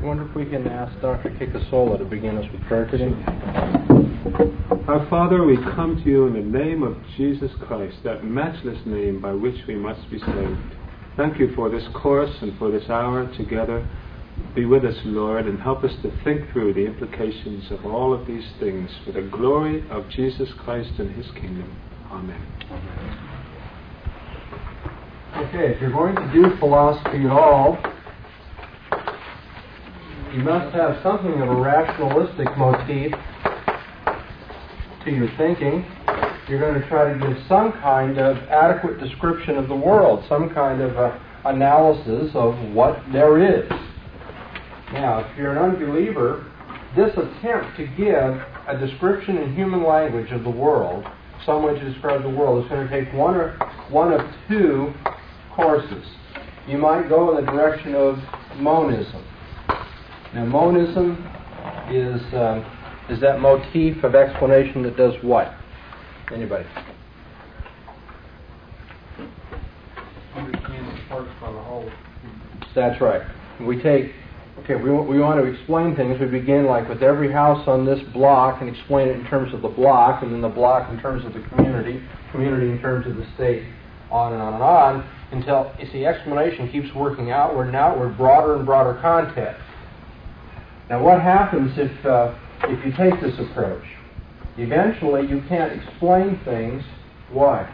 wonder if we can ask Dr. Kikasola to begin us with prayer today. Our Father, we come to you in the name of Jesus Christ, that matchless name by which we must be saved. Thank you for this course and for this hour together. Be with us, Lord, and help us to think through the implications of all of these things for the glory of Jesus Christ and His kingdom. Amen. Okay, if you're going to do philosophy at all, you must have something of a rationalistic motif to your thinking. You're going to try to give some kind of adequate description of the world, some kind of analysis of what there is. Now, if you're an unbeliever, this attempt to give a description in human language of the world, some way to describe the world, is going to take one of two courses. You might go in the direction of monism. Now, monism is that motif of explanation that does what? Anybody? Understand the parts by the whole. That's right. We want to explain things. We begin like with every house on this block and explain it in terms of the block, and then the block in terms of the community in terms of the state, on and on and on, until, you see, explanation keeps working outward and outward, broader and broader context. Now, what happens if you take this approach? Eventually, you can't explain things. Why?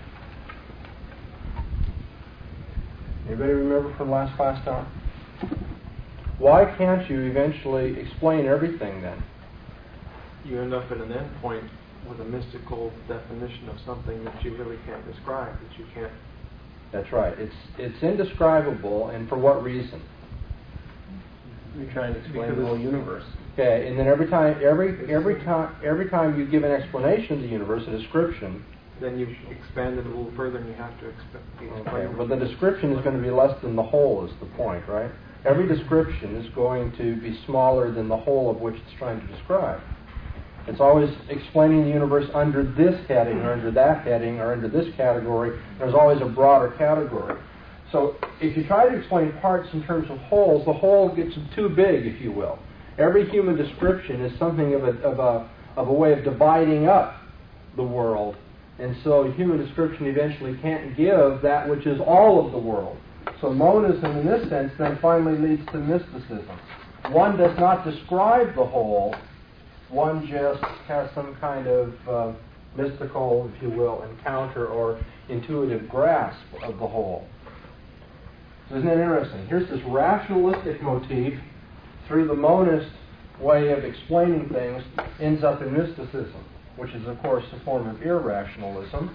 Anybody remember from last class time? Why can't you eventually explain everything then? You end up at an end point with a mystical definition of something that you really can't describe, that you can't. That's right. It's indescribable, and for what reason? You're trying to explain the whole universe. Okay, and then every time you give an explanation of the universe, a description, then you expand it a little further, and you have to explain. Okay, but the description is going to be less than the whole, is the point, right? Every description is going to be smaller than the whole of which it's trying to describe. It's always explaining the universe under this heading, or under that heading, or under this category. There's always a broader category. So if you try to explain parts in terms of wholes, the whole gets too big, if you will. Every human description is something of a way of dividing up the world. And so human description eventually can't give that which is all of the world. So monism, in this sense, then finally leads to mysticism. One does not describe the whole. One just has some kind of mystical, if you will, encounter or intuitive grasp of the whole. So isn't it interesting? Here's this rationalistic motif through the monist way of explaining things ends up in mysticism, which is, of course, a form of irrationalism.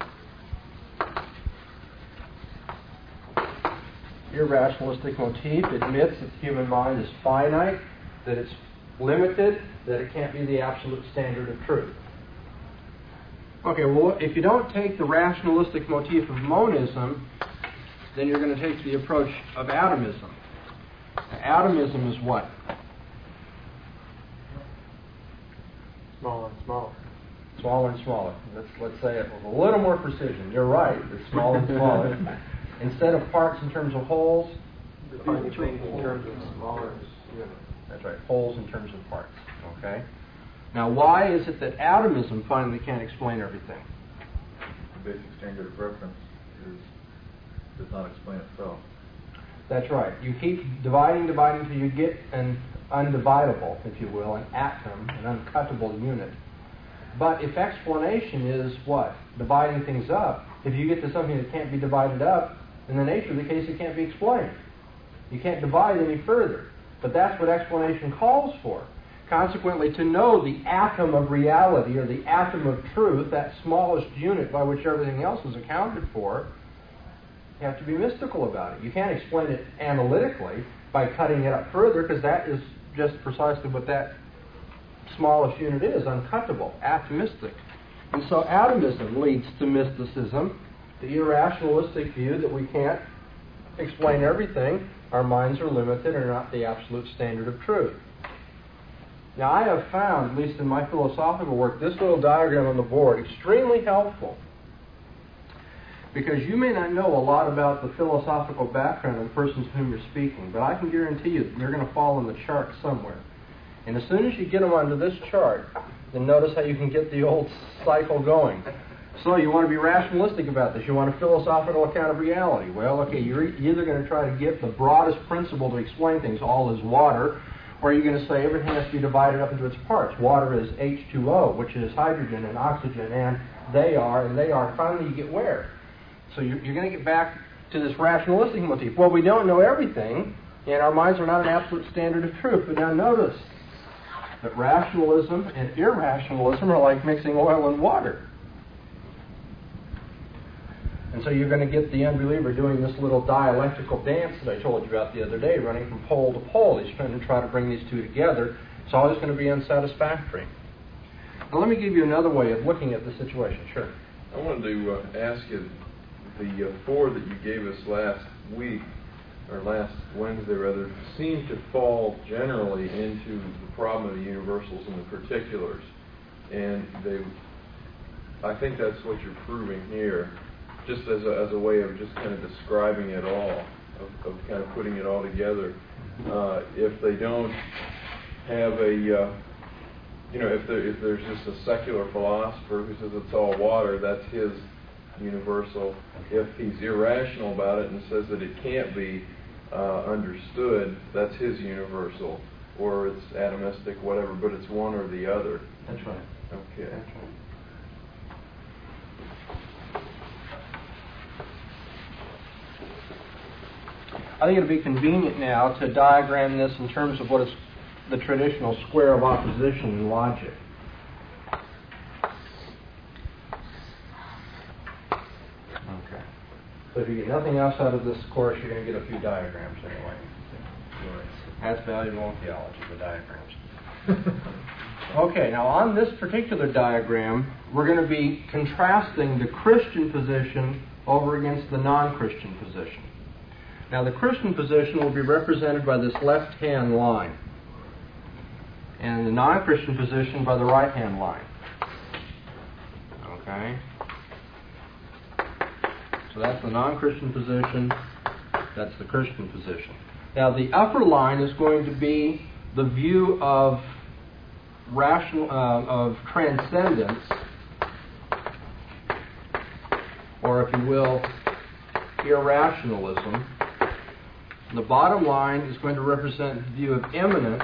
Irrationalistic motif admits that the human mind is finite, that it's limited, that it can't be the absolute standard of truth. Okay, well, if you don't take the rationalistic motif of monism, then you're going to take the approach of atomism. Now, atomism is what? Smaller and smaller. Smaller and smaller. Let's say it with a little more precision. You're right, it's smaller and smaller. Instead of parts in terms of wholes, defining things in terms of smaller units. That's right, wholes in terms of parts. Okay? Now, why is it that atomism finally can't explain everything? The basic standard of reference does not explain itself. That's right. You keep dividing till you get an undividable, if you will, an atom, an uncuttable unit. But if explanation is what? Dividing things up, if you get to something that can't be divided up, in the nature of the case, it can't be explained. You can't divide any further. But that's what explanation calls for. Consequently, to know the atom of reality, or the atom of truth, that smallest unit by which everything else is accounted for, you have to be mystical about it. You can't explain it analytically by cutting it up further, because that is just precisely what that smallest unit is, uncuttable, atomistic. And so atomism leads to mysticism, the irrationalistic view that we can't explain everything, our minds are limited, are not the absolute standard of truth. Now, I have found, at least in my philosophical work, this little diagram on the board extremely helpful. Because you may not know a lot about the philosophical background of the person to whom you're speaking, but I can guarantee you they're going to fall in the chart somewhere. And as soon as you get them onto this chart, then notice how you can get the old cycle going. So you want to be rationalistic about this. You want a philosophical account of reality. Well, okay, you're either going to try to get the broadest principle to explain things, all is water, or you're going to say everything has to be divided up into its parts. Water is H2O, which is hydrogen and oxygen, and they are. Finally, you get where? So you're going to get back to this rationalistic motif. Well, we don't know everything, and our minds are not an absolute standard of truth. But now notice that rationalism and irrationalism are like mixing oil and water. And so you're going to get the unbeliever doing this little dialectical dance that I told you about the other day, running from pole to pole. He's trying to bring these two together. It's always going to be unsatisfactory. Now let me give you another way of looking at the situation. Sure. I wanted to ask you, the four that you gave us last week, or last Wednesday rather, seem to fall generally into the problem of the universals and the particulars. And I think that's what you're proving here, just as a way of just kind of describing it all, of kind of putting it all together. If they don't have if there's just a secular philosopher who says it's all water, that's his universal. If he's irrational about it and says that it can't be understood, that's his universal. Or it's atomistic, whatever, but it's one or the other. That's right. Okay. That's right. I think it'll be convenient now to diagram this in terms of what is the traditional square of opposition in logic. Okay. So if you get nothing else out of this course, you're going to get a few diagrams anyway. That's valuable in theology, the diagrams. Okay, now on this particular diagram, we're going to be contrasting the Christian position over against the non-Christian position. Now, the Christian position will be represented by this left-hand line, and the non-Christian position by the right-hand line. Okay? So that's the non-Christian position, that's the Christian position. Now, the upper line is going to be the view of transcendence, or if you will, irrationalism. The bottom line is going to represent the view of immanence,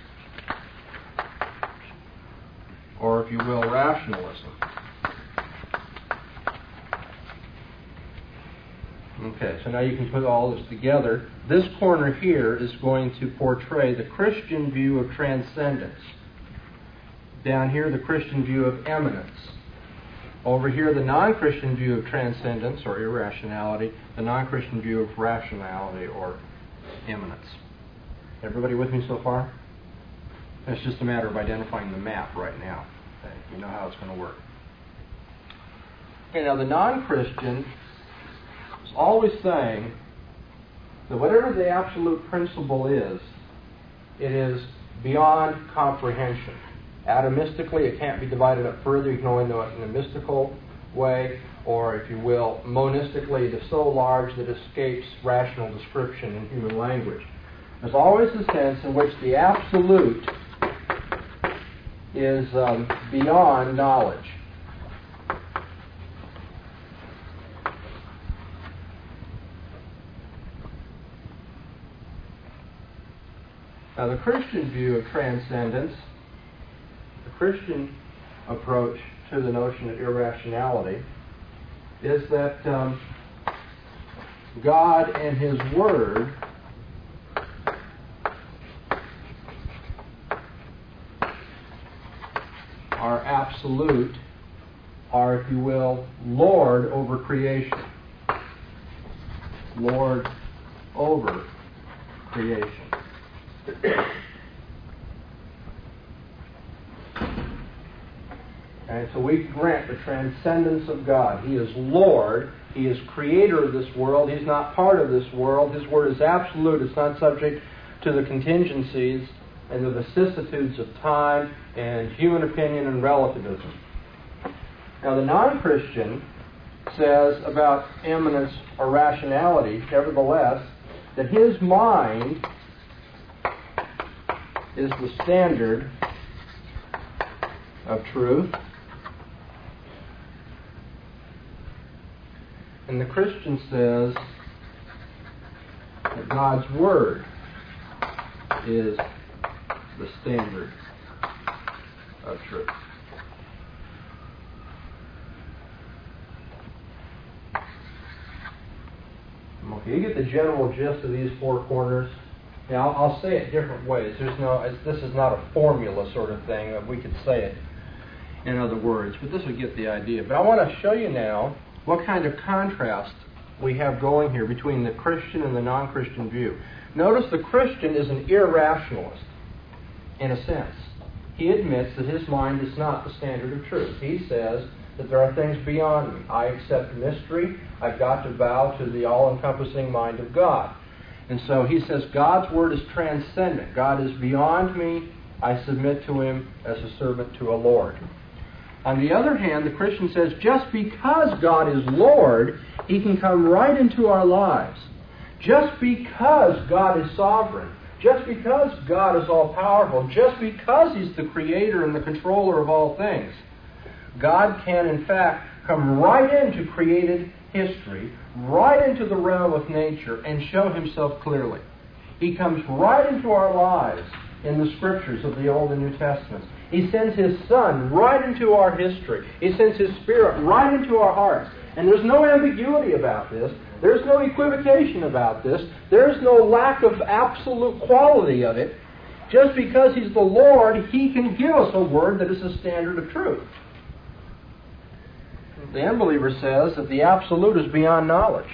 or if you will, rationalism. Okay, so now you can put all this together. This corner here is going to portray the Christian view of transcendence. Down here, the Christian view of immanence. Over here, the non-Christian view of transcendence, or irrationality. The non-Christian view of rationality, or immanence. Everybody with me so far? It's just a matter of identifying the map right now. Okay, you know how it's going to work. Okay, now the non-Christian is always saying that whatever the absolute principle is, it is beyond comprehension. Atomistically, it can't be divided up further. You can only know it in a mystical way, or, if you will, monistically, it is so large that it escapes rational description in human language. There's always a sense in which the absolute is beyond knowledge. Now, the Christian view of transcendence, the Christian approach to the notion of irrationality, is that God and His Word are absolute, are, if you will, Lord over creation. Lord over creation. And so we grant the transcendence of God. He is Lord. He is creator of this world. He's not part of this world. His word is absolute. It's not subject to the contingencies and the vicissitudes of time and human opinion and relativism. Now, the non-Christian says about eminence or rationality, nevertheless, that his mind is the standard of truth. And the Christian says that God's Word is the standard of truth. Okay, you get the general gist of these four corners. Now, I'll say it different ways. This is not a formula sort of thing. We could say it in other words, but this will get the idea. But I want to show you now what kind of contrast we have going here between the Christian and the non-Christian view. Notice the Christian is an irrationalist, in a sense. He admits that his mind is not the standard of truth. He says that there are things beyond me. I accept mystery. I've got to bow to the all-encompassing mind of God. And so he says God's Word is transcendent. God is beyond me. I submit to Him as a servant to a Lord. On the other hand, the Christian says just because God is Lord, He can come right into our lives. Just because God is sovereign, just because God is all-powerful, just because He's the creator and the controller of all things, God can, in fact, come right into created history, right into the realm of nature, and show Himself clearly. He comes right into our lives in the Scriptures of the Old and New Testaments. He sends His Son right into our history. He sends His Spirit right into our hearts. And there's no ambiguity about this. There's no equivocation about this. There's no lack of absolute quality of it. Just because He's the Lord, He can give us a Word that is a standard of truth. The unbeliever says that the absolute is beyond knowledge.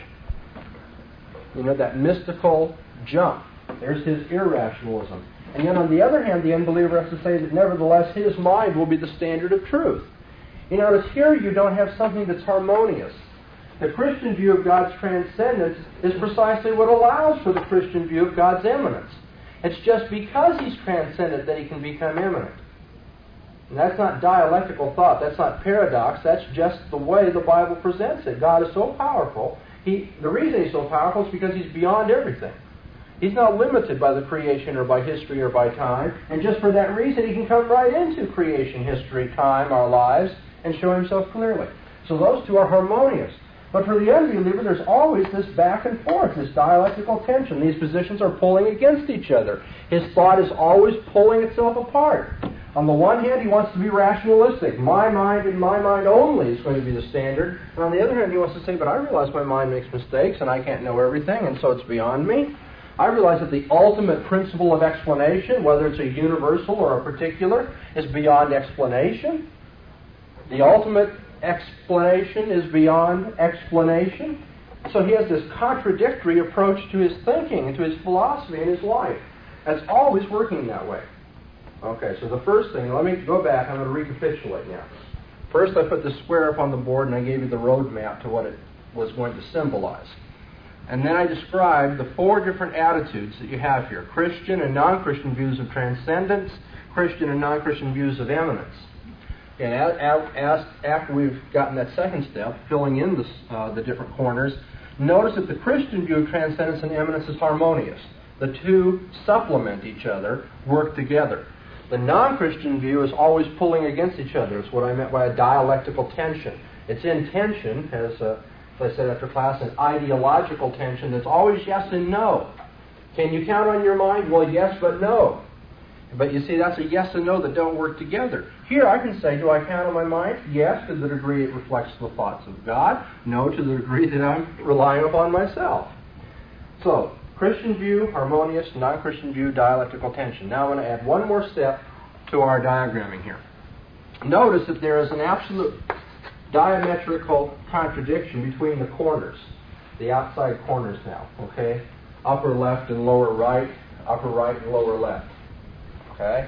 You know, that mystical jump. There's his irrationalism. And yet, on the other hand, the unbeliever has to say that nevertheless his mind will be the standard of truth. You notice here you don't have something that's harmonious. The Christian view of God's transcendence is precisely what allows for the Christian view of God's eminence. It's just because He's transcendent that He can become immanent. And that's not dialectical thought. That's not paradox. That's just the way the Bible presents it. God is so powerful. The reason He's so powerful is because He's beyond everything. He's not limited by the creation or by history or by time. And just for that reason, He can come right into creation, history, time, our lives, and show Himself clearly. So those two are harmonious. But for the unbeliever, there's always this back and forth, this dialectical tension. These positions are pulling against each other. His thought is always pulling itself apart. On the one hand, he wants to be rationalistic. My mind and my mind only is going to be the standard. And on the other hand, he wants to say, but I realize my mind makes mistakes and I can't know everything, and so it's beyond me. I realize that the ultimate principle of explanation, whether it's a universal or a particular, is beyond explanation. The ultimate explanation is beyond explanation. So he has this contradictory approach to his thinking and to his philosophy and his life. That's always working that way. Okay, so the first thing, let me go back. I'm going to recapitulate now. First, I put the square up on the board and I gave you the road map to what it was going to symbolize. And then I described the four different attitudes that you have here. Christian and non-Christian views of transcendence, Christian and non-Christian views of eminence. And after we've gotten that second step, filling in the different corners, notice that the Christian view of transcendence and eminence is harmonious. The two supplement each other, work together. The non-Christian view is always pulling against each other. It's what I meant by a dialectical tension. It's in tension, as I said after class, an ideological tension that's always yes and no. Can you count on your mind? Well, yes, but no. But you see, that's a yes and no that don't work together. Here I can say, do I count on my mind? Yes, to the degree it reflects the thoughts of God. No, to the degree that I'm relying upon myself. So, Christian view, harmonious, non-Christian view, dialectical tension. Now I'm going to add one more step to our diagramming here. Notice that there is an absolute diametrical contradiction between the corners, the outside corners now, okay? Upper left and lower right, upper right and lower left, okay?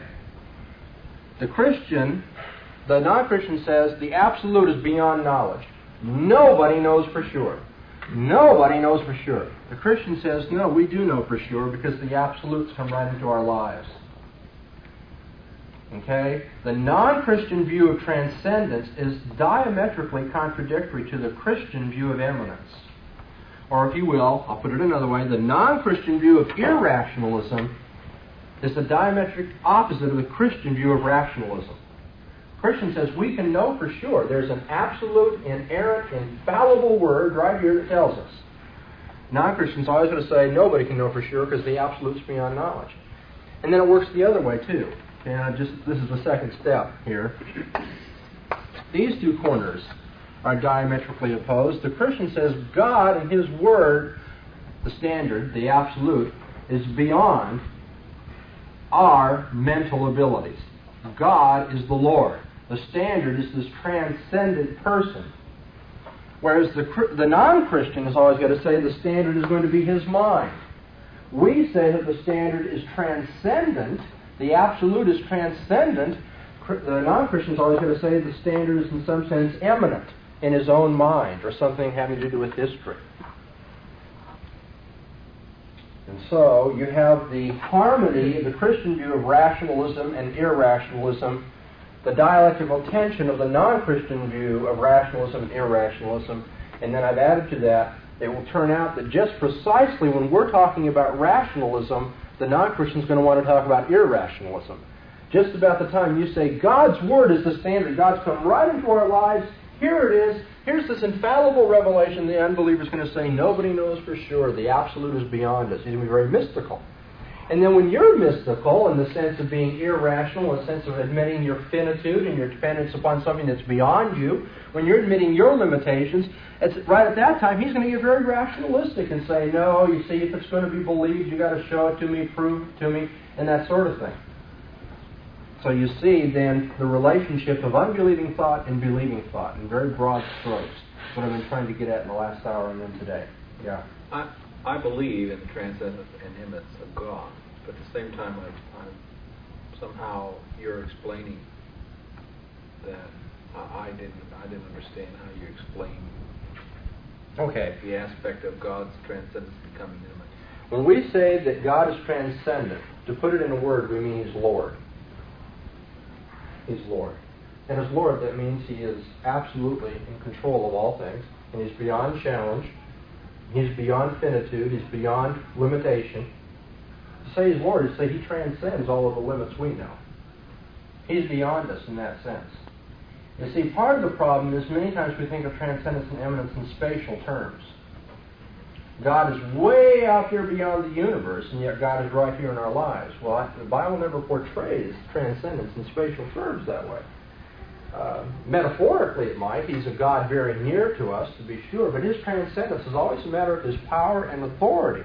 The Christian, the non-Christian says the absolute is beyond knowledge. Nobody knows for sure. Nobody knows for sure. The Christian says, no, we do know for sure because the absolutes come right into our lives. Okay? The non-Christian view of transcendence is diametrically contradictory to the Christian view of immanence. Or if you will, I'll put it another way, the non-Christian view of irrationalism is the diametric opposite of the Christian view of rationalism. Christian says we can know for sure. There's an absolute, inerrant, infallible word right here that tells us. Non-Christians always going to say nobody can know for sure because the absolute's beyond knowledge. And then it works the other way too. And this is the second step here. These two corners are diametrically opposed. The Christian says God and His Word, the standard, the absolute, is beyond our mental abilities. God is the Lord. The standard is this transcendent person. Whereas the non-Christian is always going to say the standard is going to be his mind. We say that the standard is transcendent, the absolute is transcendent. The non-Christian is always going to say the standard is in some sense immanent in his own mind or something having to do with history. And so you have the harmony of the Christian view of rationalism and irrationalism, the dialectical tension of the non-Christian view of rationalism and irrationalism, and then I've added to that, it will turn out that just precisely when we're talking about rationalism, the non-Christian is going to want to talk about irrationalism. Just about the time you say God's Word is the standard, God's come right into our lives, here it is, here's this infallible revelation, the unbeliever is going to say nobody knows for sure, the absolute is beyond us. He's going to be very mystical. And then when you're mystical in the sense of being irrational, in the sense of admitting your finitude and your dependence upon something that's beyond you, when you're admitting your limitations, right at that time he's going to get very rationalistic and say, no, you see, if it's going to be believed, you've got to show it to me, prove it to me, and that sort of thing. So you see then the relationship of unbelieving thought and believing thought in very broad strokes. That's what I've been trying to get at in the last hour and then today. Yeah. I believe in the transcendence and immanence of God, but at the same time, I'm somehow you're explaining that I didn't understand how you explain the aspect of God's transcendence becoming immanent. When we say that God is transcendent, to put it in a word, we mean He's Lord. He's Lord. And as Lord, that means He is absolutely in control of all things, and He's beyond challenge. He's beyond finitude. He's beyond limitation. To say He's Lord is to say He transcends all of the limits we know. He's beyond us in that sense. You see, part of the problem is many times we think of transcendence and immanence in spatial terms. God is way out there beyond the universe, and yet God is right here in our lives. Well, the Bible never portrays transcendence in spatial terms that way. Metaphorically it might. He's a God very near to us, to be sure, but His transcendence is always a matter of His power and authority.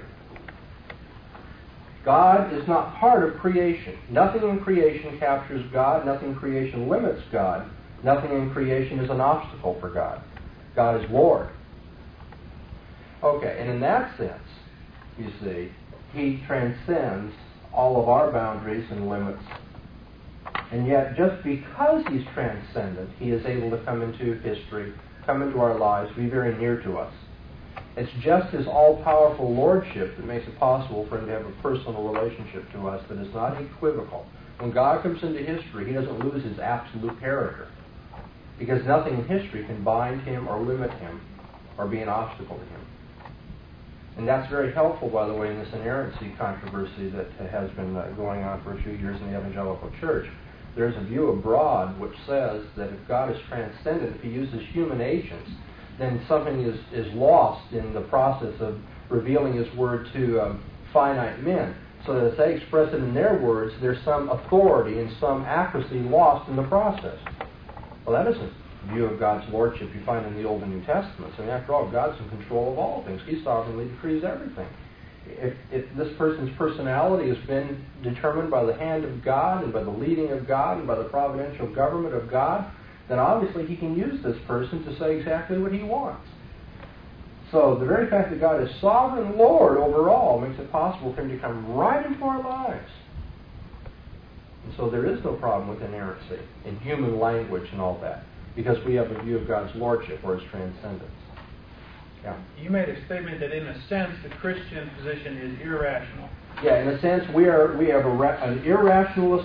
God is not part of creation. Nothing in creation captures God. Nothing in creation limits God. Nothing in creation is an obstacle for God. God is Lord. Okay, and in that sense, you see, He transcends all of our boundaries and limits. And yet, just because He's transcendent, He is able to come into history, come into our lives, be very near to us. It's just His all-powerful lordship that makes it possible for Him to have a personal relationship to us that is not equivocal. When God comes into history, He doesn't lose His absolute character, because nothing in history can bind Him or limit Him or be an obstacle to Him. And that's very helpful, by the way, in this inerrancy controversy that has been going on for a few years in the evangelical church. There's a view abroad which says that if God is transcendent, if He uses human agents, then something is lost in the process of revealing His Word to finite men. So that if they express it in their words, there's some authority and some accuracy lost in the process. Well, that isn't the view of God's lordship you find in the Old and New Testaments. I mean, after all, God's in control of all things. He sovereignly decrees everything. If this person's personality has been determined by the hand of God and by the leading of God and by the providential government of God, then obviously He can use this person to say exactly what He wants. So the very fact that God is sovereign Lord over all makes it possible for Him to come right into our lives. And so there is no problem with inerrancy in human language and all that, because we have a view of God's lordship or His transcendence. Yeah. You made a statement that in a sense the Christian position is irrational. Yeah, in a sense we have an irrationalist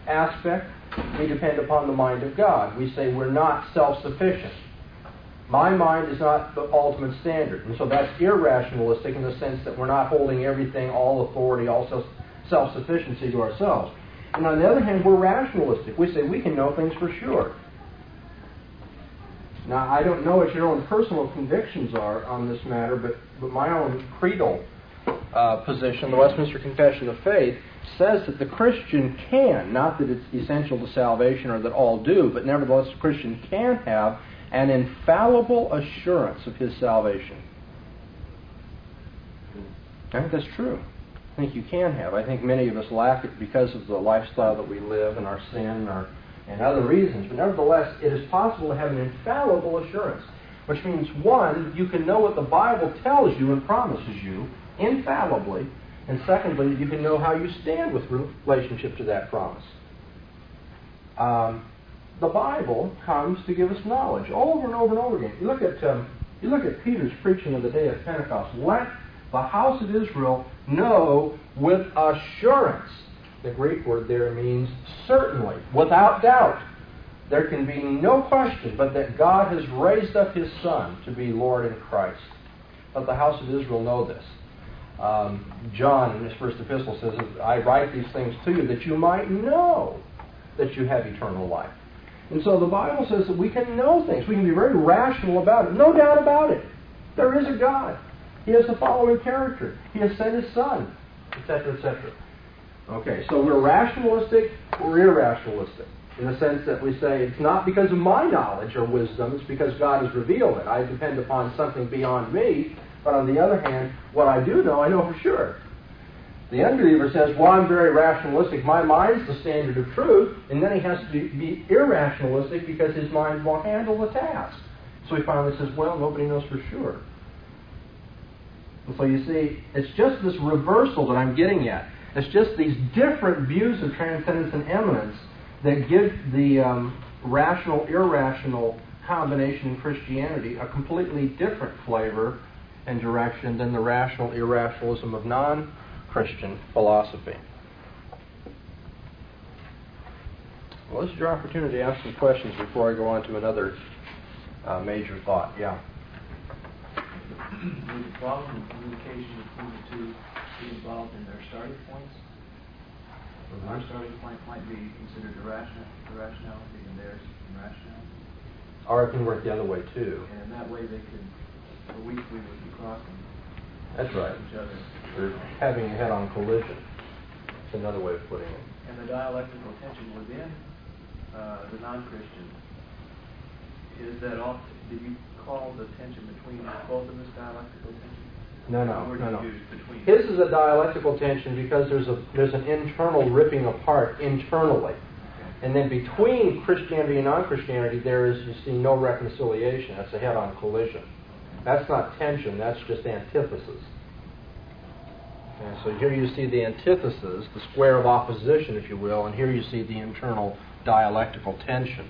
aspect, we depend upon the mind of God. We say we're not self-sufficient. My mind is not the ultimate standard. And so that's irrationalistic in the sense that we're not holding everything, all authority, all self-sufficiency to ourselves. And on the other hand, we're rationalistic. We say we can know things for sure. Now, I don't know what your own personal convictions are on this matter, but my own creedal position, the Westminster Confession of Faith, says that the Christian can, not that it's essential to salvation or that all do, but nevertheless the Christian can have an infallible assurance of his salvation. I think that's true. I think you can have. I think many of us lack it because of the lifestyle that we live and our sin and other reasons. But nevertheless, it is possible to have an infallible assurance, which means, one, you can know what the Bible tells you and promises you infallibly, and secondly, you can know how you stand with relationship to that promise. The Bible comes to give us knowledge over and over and over again. You look at Peter's preaching of the day of Pentecost. Let the house of Israel know with assurance. The Greek word there means certainly, without doubt. There can be no question but that God has raised up His Son to be Lord and Christ. Let the house of Israel know this. John, in his first epistle, says, I write these things to you that you might know that you have eternal life. And so the Bible says that we can know things. We can be very rational about it. No doubt about it. There is a God. He has the following character. He has sent His Son, etc., etc. Okay, so we're rationalistic, we're irrationalistic, in the sense that we say it's not because of my knowledge or wisdom, it's because God has revealed it. I depend upon something beyond me, but on the other hand, what I do know, I know for sure. The unbeliever says, well, I'm very rationalistic, my mind's the standard of truth, and then he has to be irrationalistic because his mind won't handle the task. So he finally says, well, nobody knows for sure. And so you see, it's just this reversal that I'm getting at. It's just these different views of transcendence and immanence that give the rational-irrational combination in Christianity a completely different flavor and direction than the rational-irrationalism of non-Christian philosophy. Well, this is your opportunity to ask some questions before I go on to another major thought. Yeah? Would the problem in communication between the two be involved in their starting points? Our starting point might be considered irrationality and theirs irrationality. Or it can work the other way too. And in that way they could, we would be crossing. That's right. Each other. They're having a head-on collision. That's another way of putting it. And the dialectical tension within the non-Christian, is that all? Did you call the tension between both of them as dialectical tension? No. His is a dialectical tension because there's an internal ripping apart internally. And then between Christianity and non-Christianity, there is, you see, no reconciliation. That's a head-on collision. That's not tension, that's just antithesis. And so here you see the antithesis, the square of opposition, if you will, and here you see the internal dialectical tension.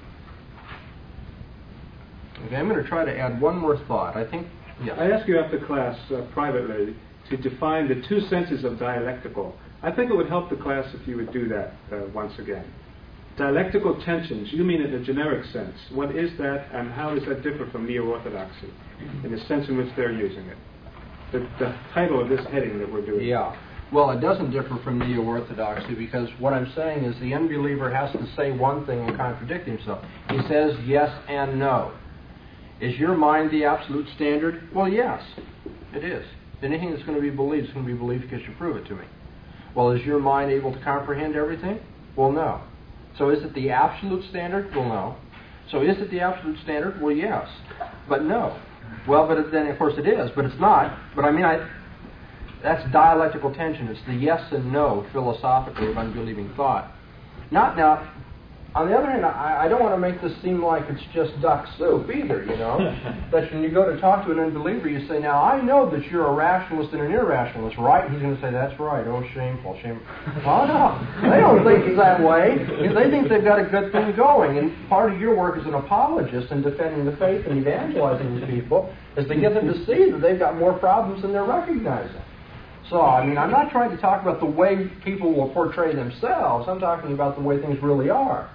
Okay, I'm going to try to add one more thought. I think, yeah. I asked you after class privately to define the two senses of dialectical. I think it would help the class if you would do that once again. Dialectical tensions, you mean in a generic sense. What is that, and how does that differ from neo-orthodoxy in the sense in which they're using it? The title of this heading that we're doing. Yeah. Well, it doesn't differ from neo-orthodoxy because what I'm saying is the unbeliever has to say one thing and contradict himself. He says yes and no. Is your mind the absolute standard? Well, yes, it is. Anything that's going to be believed is going to be believed because you prove it to me. Well, is your mind able to comprehend everything? Well, no. So is it the absolute standard? Well, no. So is it the absolute standard? Well, yes. But no. Well, but then, of course, it is, but it's not. But I mean, that's dialectical tension. It's the yes and no, philosophically, of unbelieving thought. Not now. On the other hand, I don't want to make this seem like it's just duck soup either, you know. That when you go to talk to an unbeliever, you say, now, I know that you're a rationalist and an irrationalist, right? And he's going to say, that's right. Oh, shameful, shameful. Oh, no. They don't think it's that way. They think they've got a good thing going. And part of your work as an apologist in defending the faith and evangelizing these people is to get them to see that they've got more problems than they're recognizing. So, I mean, I'm not trying to talk about the way people will portray themselves. I'm talking about the way things really are.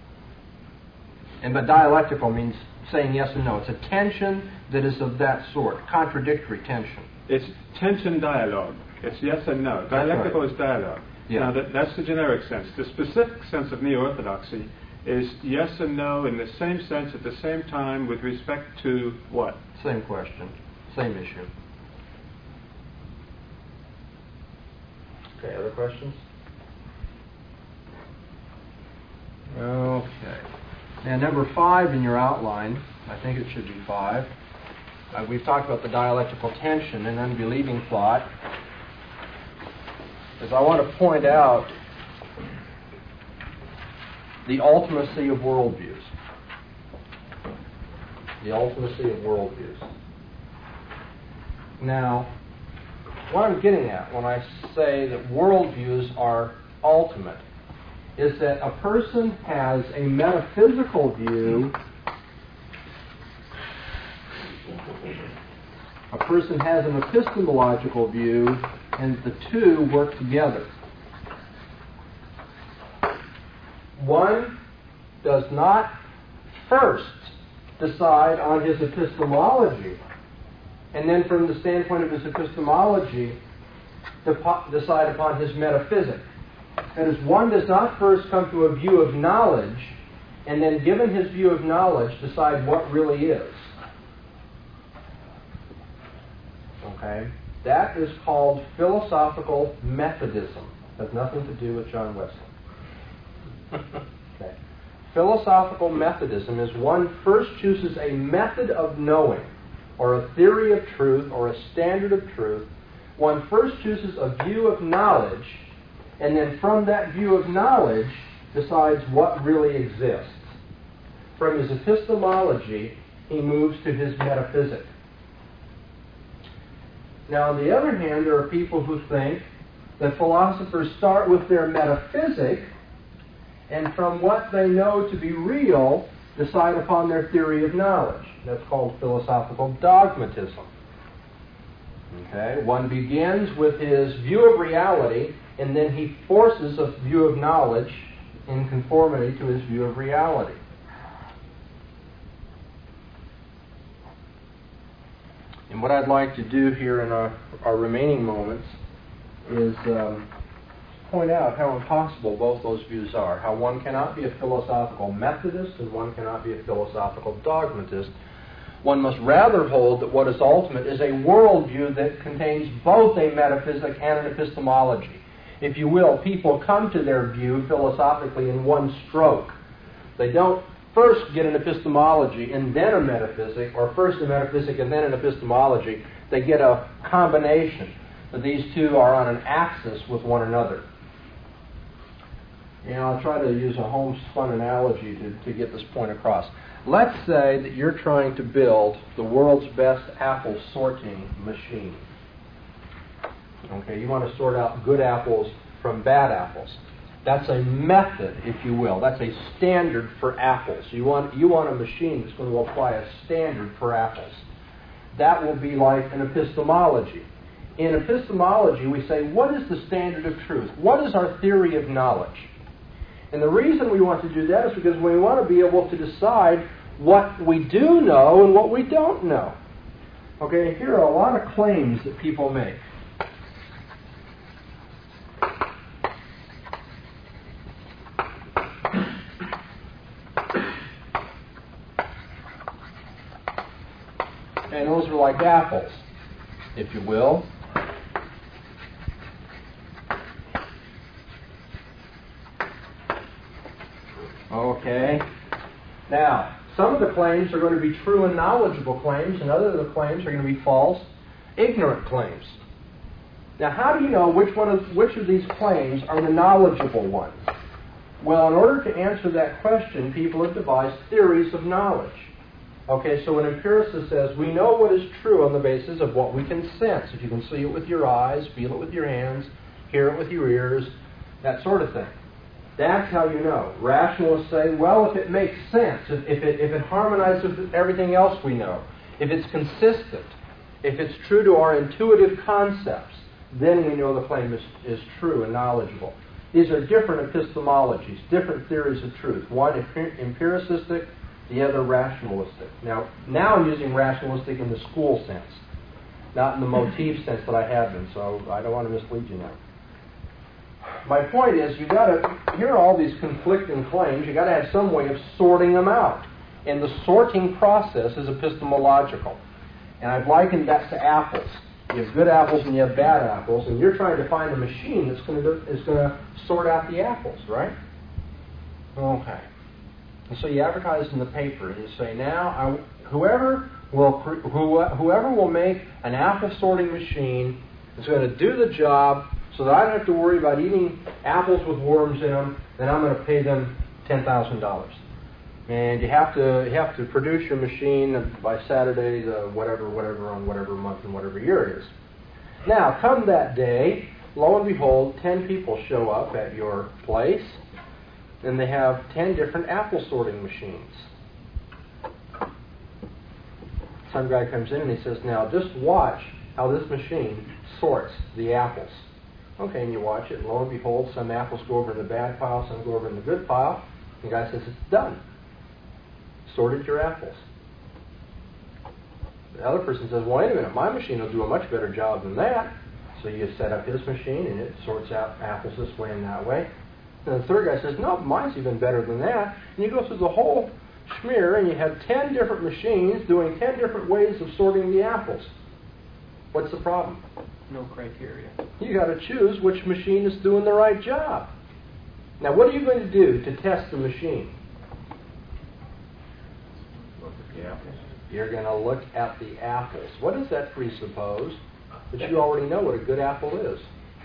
But dialectical means saying yes and no. It's a tension that is of that sort, contradictory tension. It's tension dialogue. It's yes and no. Dialectical is dialogue. Yeah. Now, that's the generic sense. The specific sense of neo-orthodoxy is yes and no in the same sense at the same time with respect to what? Same question, same issue. Okay, other questions? Okay. Now, number 5 in your outline, I think it should be 5. We've talked about the dialectical tension and unbelieving thought. Is I want to point out the ultimacy of worldviews. The ultimacy of worldviews. Now, what I'm getting at when I say that worldviews are ultimate is that a person has a metaphysical view, a person has an epistemological view, and the two work together. One does not first decide on his epistemology, and then from the standpoint of his epistemology, decide upon his metaphysic. That is, one does not first come to a view of knowledge, and then given his view of knowledge, decide what really is. Okay? That is called philosophical Methodism. It has nothing to do with John Wesley. Okay. Philosophical Methodism is one first chooses a method of knowing, or a theory of truth, or a standard of truth. One first chooses a view of knowledge, and then from that view of knowledge decides what really exists. From his epistemology, he moves to his metaphysic. Now, on the other hand, there are people who think that philosophers start with their metaphysic, and from what they know to be real, decide upon their theory of knowledge. That's called philosophical dogmatism. Okay? One begins with his view of reality, and then he forces a view of knowledge in conformity to his view of reality. And what I'd like to do here in our remaining moments is point out how impossible both those views are. How one cannot be a philosophical Methodist and one cannot be a philosophical dogmatist. One must rather hold that what is ultimate is a worldview that contains both a metaphysic and an epistemology. If you will, people come to their view philosophically in one stroke. They don't first get an epistemology and then a metaphysic, or first a metaphysic and then an epistemology. They get a combination. These two are on an axis with one another. And I'll try to use a homespun analogy to get this point across. Let's say that you're trying to build the world's best apple sorting machine. Okay, you want to sort out good apples from bad apples. That's a method, if you will. That's a standard for apples. You want a machine that's going to apply a standard for apples. That will be like an epistemology. In epistemology, we say, what is the standard of truth? What is our theory of knowledge? And the reason we want to do that is because we want to be able to decide what we do know and what we don't know. Okay, here are a lot of claims that people make. And those are like apples, if you will. Okay. Now, some of the claims are going to be true and knowledgeable claims, and other of the claims are going to be false, ignorant claims. Now, how do you know which of these claims are the knowledgeable ones? Well, in order to answer that question, people have devised theories of knowledge. Okay, so an empiricist says, we know what is true on the basis of what we can sense. If you can see it with your eyes, feel it with your hands, hear it with your ears, that sort of thing. That's how you know. Rationalists say, well, if it makes sense, if it harmonizes with everything else we know, if it's consistent, if it's true to our intuitive concepts, then we know the claim is true and knowledgeable. These are different epistemologies, different theories of truth. One empiricistic, the other rationalistic. Now I'm using rationalistic in the school sense, not in the motif sense that I have been, so I don't want to mislead you now. My point is, you've got to hear all these conflicting claims. You've got to have some way of sorting them out. And the sorting process is epistemological. And I've likened that to apples. You have good apples and you have bad apples, and you're trying to find a machine that's going to sort out the apples, right? Okay. And so you advertise in the paper, and you say, now, whoever will make an apple sorting machine is going to do the job so that I don't have to worry about eating apples with worms in them, then I'm going to pay them $10,000. And you have to produce your machine by Saturday, whatever, on whatever month and whatever year it is. Now, come that day, lo and behold, 10 people show up at your place, and they have 10 different apple sorting machines. Some guy comes in and he says, now just watch how this machine sorts the apples. Okay, and you watch it, and lo and behold, some apples go over in the bad pile, some go over in the good pile. The guy says, it's done. Sorted your apples. The other person says, well, wait a minute, my machine will do a much better job than that. So you set up his machine, and it sorts out apples this way and that way. And the third guy says, no, mine's even better than that. And you go through the whole schmear, and you have 10 different machines doing 10 different ways of sorting the apples. What's the problem? No criteria. You got to choose which machine is doing the right job. Now, what are you going to do to test the machine? Look at the apples. You're going to look at the apples. What does that presuppose? That you already know what a good apple is.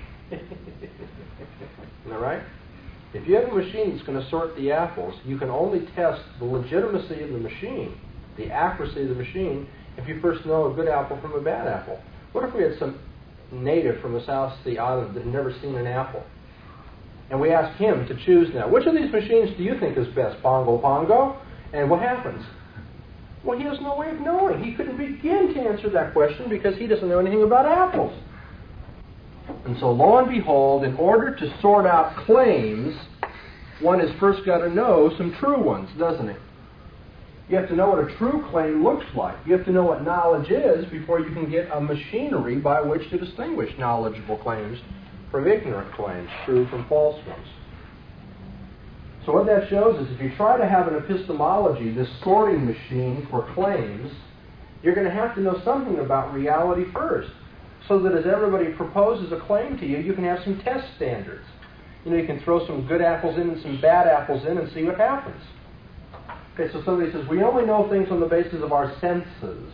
Isn't that right? If you have a machine that's going to sort the apples, you can only test the legitimacy of the machine, the accuracy of the machine, if you first know a good apple from a bad apple. What if we had some native from the South Sea Island that had never seen an apple? And we asked him to choose now, which of these machines do you think is best, Pongo? And what happens? Well, he has no way of knowing. He couldn't begin to answer that question because he doesn't know anything about apples. And so, lo and behold, in order to sort out claims, one has first got to know some true ones, doesn't he? You have to know what a true claim looks like. You have to know what knowledge is before you can get a machinery by which to distinguish knowledgeable claims from ignorant claims, true from false ones. So what that shows is if you try to have an epistemology, this sorting machine for claims, you're going to have to know something about reality first, so that as everybody proposes a claim to you, you can have some test standards. You know, you can throw some good apples in and some bad apples in and see what happens. Okay, so somebody says, we only know things on the basis of our senses.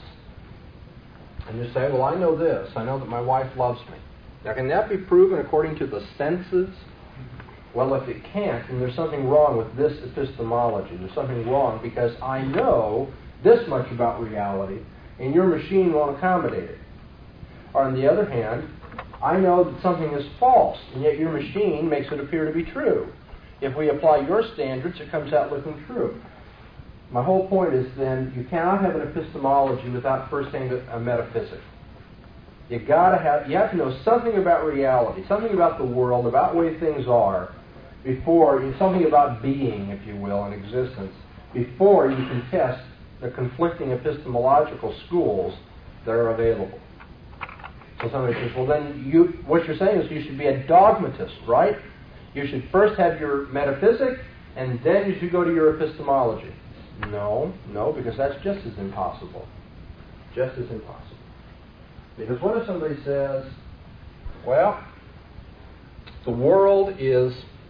And you say, well, I know this. I know that my wife loves me. Now, can that be proven according to the senses? Well, if it can't, then there's something wrong with this epistemology. There's something wrong because I know this much about reality, and your machine won't accommodate it. Or on the other hand, I know that something is false, and yet your machine makes it appear to be true. If we apply your standards, it comes out looking true. My whole point is then, you cannot have an epistemology without first having a metaphysic. You have to know something about reality, something about the world, about the way things are, something about being, if you will, and existence, before you can test the conflicting epistemological schools that are available. So somebody says, well then, what you're saying is you should be a dogmatist, right? You should first have your metaphysic, and then you should go to your epistemology. No, because that's just as impossible. Just as impossible. Because what if somebody says, well, the world is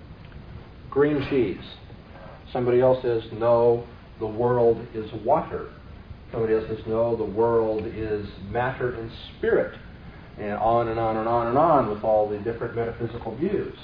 green cheese. Somebody else says, no, the world is water. Somebody else says, no, the world is matter and spirit. And on and on and on and on with all the different metaphysical views.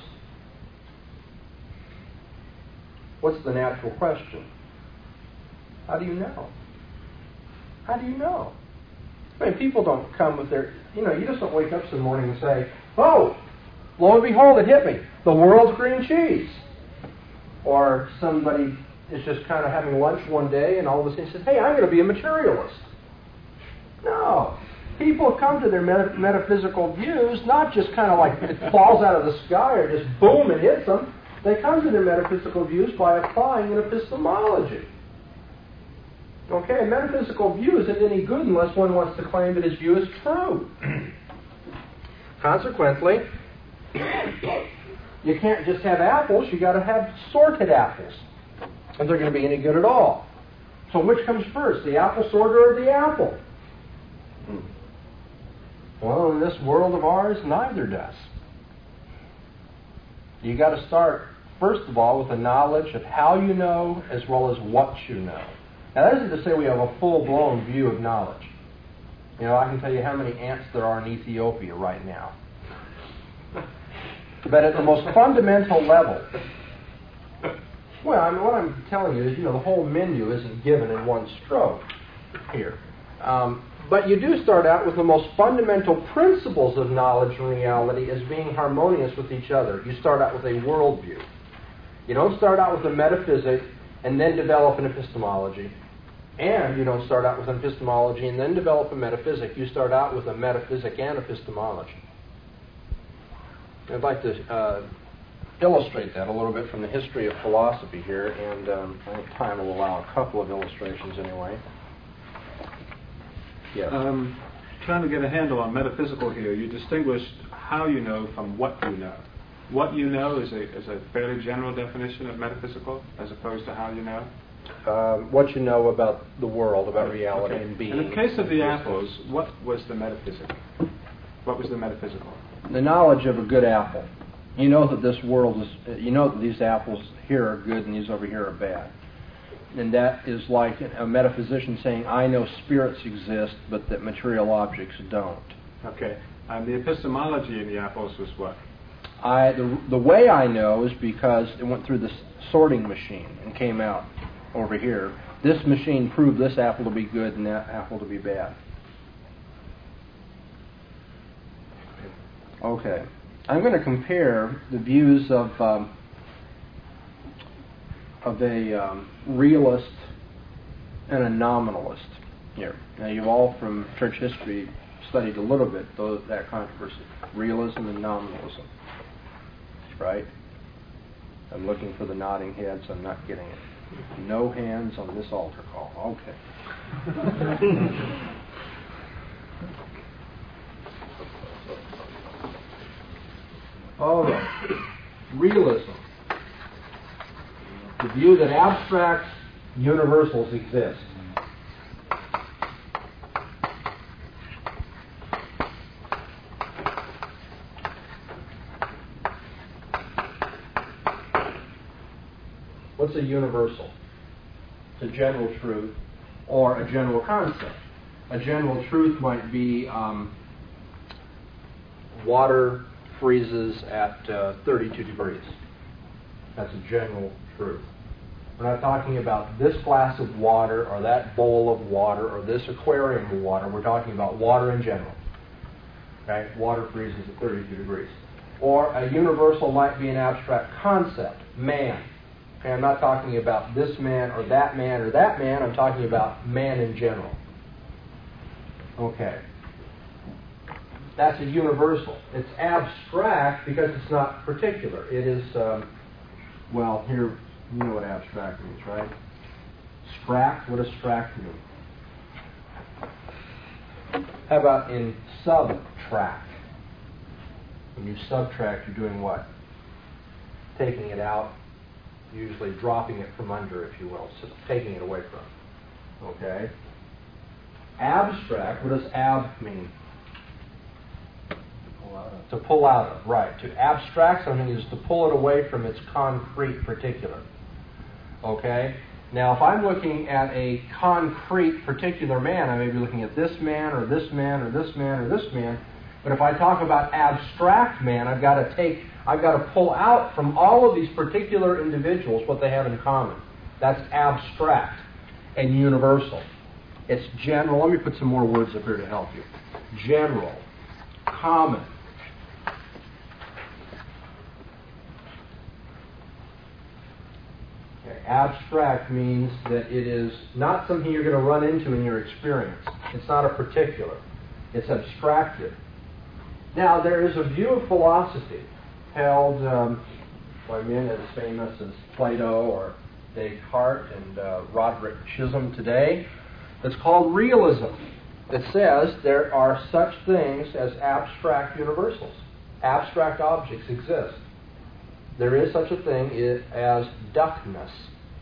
What's the natural question? How do you know? How do you know? I mean, people don't come with their, you just don't wake up some morning and say, oh, lo and behold, it hit me. The world's green cheese. Or somebody is just kind of having lunch one day and all of a sudden says, hey, I'm going to be a materialist. No. people come to their metaphysical views not just kind of like it falls out of the sky or just boom, it hits them. They come to their metaphysical views by applying an epistemology. Okay, a metaphysical view isn't any good unless one wants to claim that his view is true. Consequently, you can't just have apples, you got to have sorted apples. If they're going to be any good at all. So which comes first, the apple sorter or the apple? Well, in this world of ours, neither does. You got to start, first of all, with a knowledge of how you know as well as what you know. Now, that isn't to say we have a full-blown view of knowledge. You know, I can tell you how many ants there are in Ethiopia right now. But at the most fundamental level, well, I mean, what I'm telling you is, you know, the whole menu isn't given in one stroke here. But you do start out with the most fundamental principles of knowledge and reality as being harmonious with each other. You start out with a worldview. You don't start out with a metaphysic and then develop an epistemology. And you don't start out with an epistemology and then develop a metaphysic. You start out with a metaphysic and epistemology. I'd like to illustrate that a little bit from the history of philosophy here, and I think time will allow a couple of illustrations anyway. Yes. Trying to get a handle on metaphysical here, you distinguished how you know from what you know. What you know is a fairly general definition of metaphysical, as opposed to how you know. What you know about the world, about reality and being. In the case of the apples, what was the metaphysic? What was the metaphysical? The knowledge of a good apple. You know that this world is, you know that these apples here are good and these over here are bad. And that is like a metaphysician saying, I know spirits exist, but that material objects don't. Okay. The epistemology in the apples was what? The way I know is because it went through this sorting machine and came out over here. This machine proved this apple to be good and that apple to be bad. Okay. I'm going to compare the views of a realist and a nominalist here. Now, you've all from church history studied a little bit that controversy, realism and nominalism, right? I'm looking for the nodding heads. I'm not getting it. No hands on this altar call. Okay. All right. Realism. The view that abstract universals exist. What's a universal? It's a general truth or a general concept. A general truth might be water freezes at 32 degrees. That's a general truth. We're not talking about this glass of water or that bowl of water or this aquarium of water. We're talking about water in general. Okay? Water freezes at 32 degrees. Or a universal might be an abstract concept, man. Okay, I'm not talking about this man or that man or that man. I'm talking about man in general. Okay. That's a universal. It's abstract because it's not particular. It is, well, here, you know what abstract means, right? Stract, what does stract mean? How about in subtract? When you subtract, you're doing what? Taking it out, usually dropping it from under, if you will, so taking it away from. Okay? Abstract, what does ab mean? To pull out of, right. To abstract something is to pull it away from its concrete particular. Okay? Now, if I'm looking at a concrete particular man, I may be looking at this man, or this man, or this man, or this man. But if I talk about abstract man, I've got to pull out from all of these particular individuals what they have in common. That's abstract and universal. It's general. Let me put some more words up here to help you. General, common. Abstract means that it is not something you're going to run into in your experience. It's not a particular. It's abstracted. Now, there is a view of philosophy held by men as famous as Plato or Descartes and Roderick Chisholm today. It's called realism. It says there are such things as abstract universals. Abstract objects exist. There is such a thing as duckness.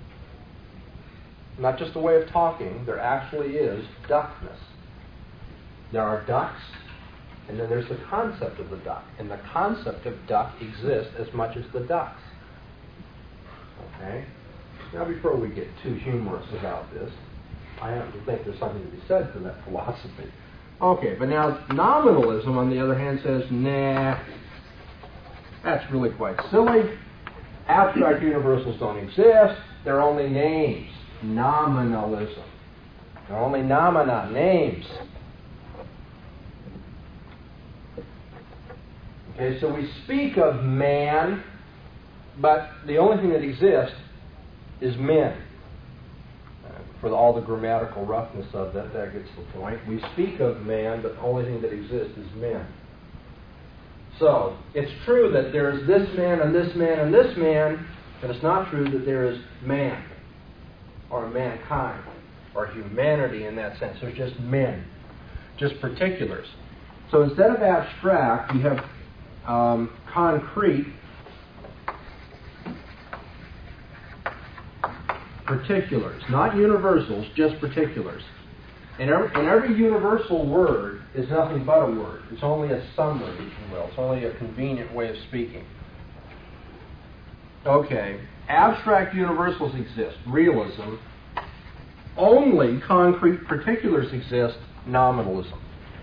Not just a way of talking, there actually is duckness. There are ducks, and then there's the concept of the duck. And the concept of duck exists as much as the ducks. Okay? Now, before we get too humorous about this, I happen to think there's something to be said for that philosophy. Okay, but now nominalism, on the other hand, says, nah, that's really quite silly. Abstract universals don't exist. They're only names. Nominalism. They're only nomina, names. Okay, so we speak of man, but the only thing that exists is men. For all the grammatical roughness of that gets the point. We speak of man, but the only thing that exists is men. So, it's true that there is this man and this man and this man, but it's not true that there is man, or mankind, or humanity in that sense. There's just men, just particulars. So instead of abstract, you have concrete particulars, not universals, just particulars. And every universal word is nothing but a word. It's only a summary, if you will. It's only a convenient way of speaking. Okay, abstract universals exist. Realism. Only concrete particulars exist. Nominalism.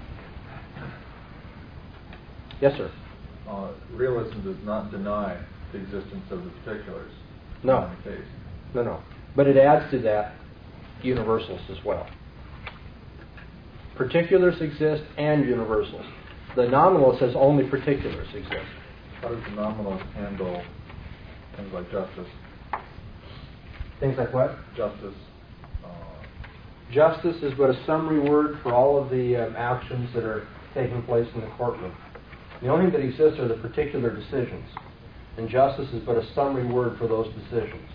Yes, sir? Realism does not deny the existence of the particulars. No. In the case. No. But it adds to that universals as well. Particulars exist and universals. The nominalist says only particulars exist. How does the nominalist handle things like justice? Things like what? Justice. Justice is but a summary word for all of the actions that are taking place in the courtroom. The only thing that exists are the particular decisions. And justice is but a summary word for those decisions.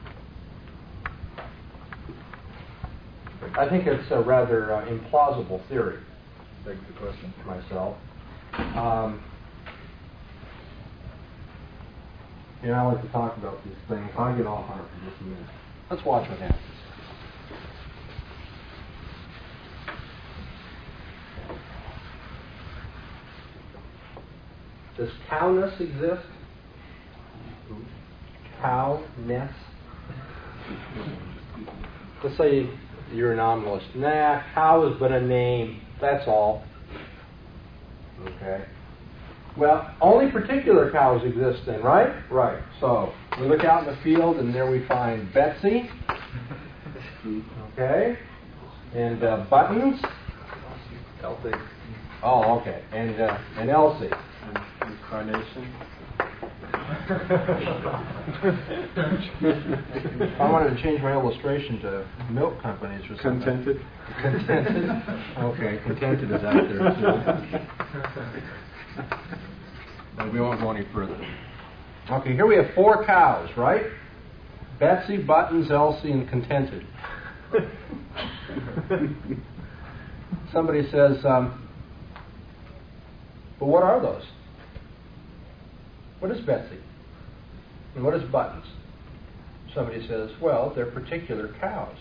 I think it's a rather implausible theory. Begs the question. Myself. I like to talk about these things. I'll get off on it for just a minute. Let's watch what happens. Does cowness exist? Cowness? Let's say you're a nominalist. Nah, cow is but a name. That's all. Okay. Well, only particular cows exist then, right? Right. So, we look out in the field and there we find Betsy. Okay. And Buttons. Elsie. Oh, okay. And Elsie. And Carnation. If I wanted to change my illustration to milk companies or something. Contented. Contented? Okay, contented is out there too. But we won't go any further. Okay, here we have 4 cows, right? Betsy, Buttons, Elsie, and Contented. Somebody says, well, what are those? What is Betsy? And what is Buttons? Somebody says, well, they're particular cows.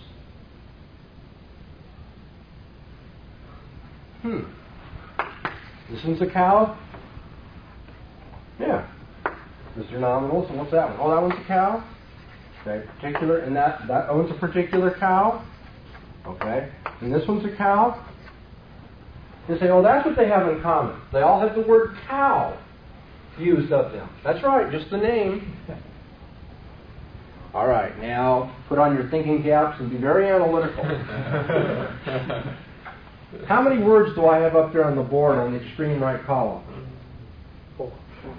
This one's a cow? Yeah. This is your nominals, and what's that one? Oh, that one's a cow? Okay, particular, and that owns a particular cow? Okay. And this one's a cow? You say, oh, that's what they have in common. They all have the word cow used of them. That's right, just the name. All right, now put on your thinking caps and be very analytical. How many words do I have up there on the board on the extreme right column? 4.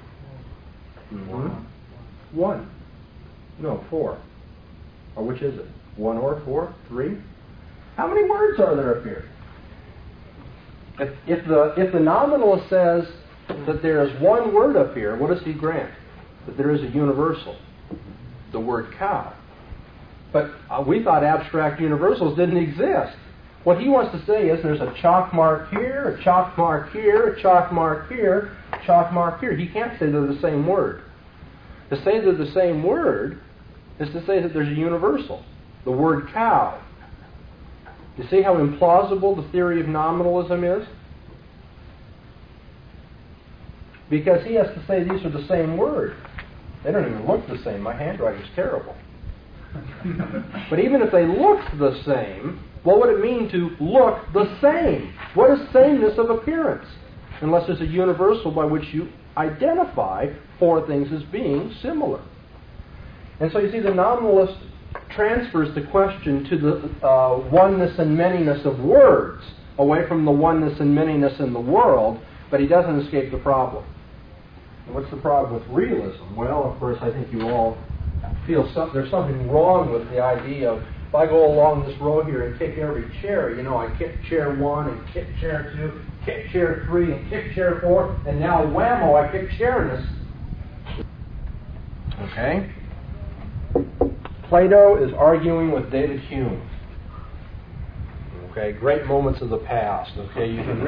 Mm-hmm. 1. No, 4. Or which is it? 1 or 4? 3? How many words are there up here? If the nominalist says that there is one word up here, what does he grant? That there is a universal, the word cow. But we thought abstract universals didn't exist. What he wants to say is there's a chalk mark here, a chalk mark here, a chalk mark here, a chalk mark here. He can't say they're the same word. To say they're the same word is to say that there's a universal, the word cow. You see how implausible the theory of nominalism is? Because he has to say these are the same word. They don't even look the same. My handwriting's terrible. But even if they looked the same, what would it mean to look the same? What is sameness of appearance? Unless there's a universal by which you identify four things as being similar. And so you see, the nominalist transfers the question to the oneness and manyness of words, away from the oneness and manyness in the world, but he doesn't escape the problem. And what's the problem with realism? Well, of course, I think you all feel there's something wrong with the idea of, if I go along this row here and kick every chair, I kick chair 1 and kick chair 2, kick chair 3 and kick chair 4, and now whammo, I kick chairness. Okay? Plato is arguing with David Hume. Okay, great moments of the past. Okay, you can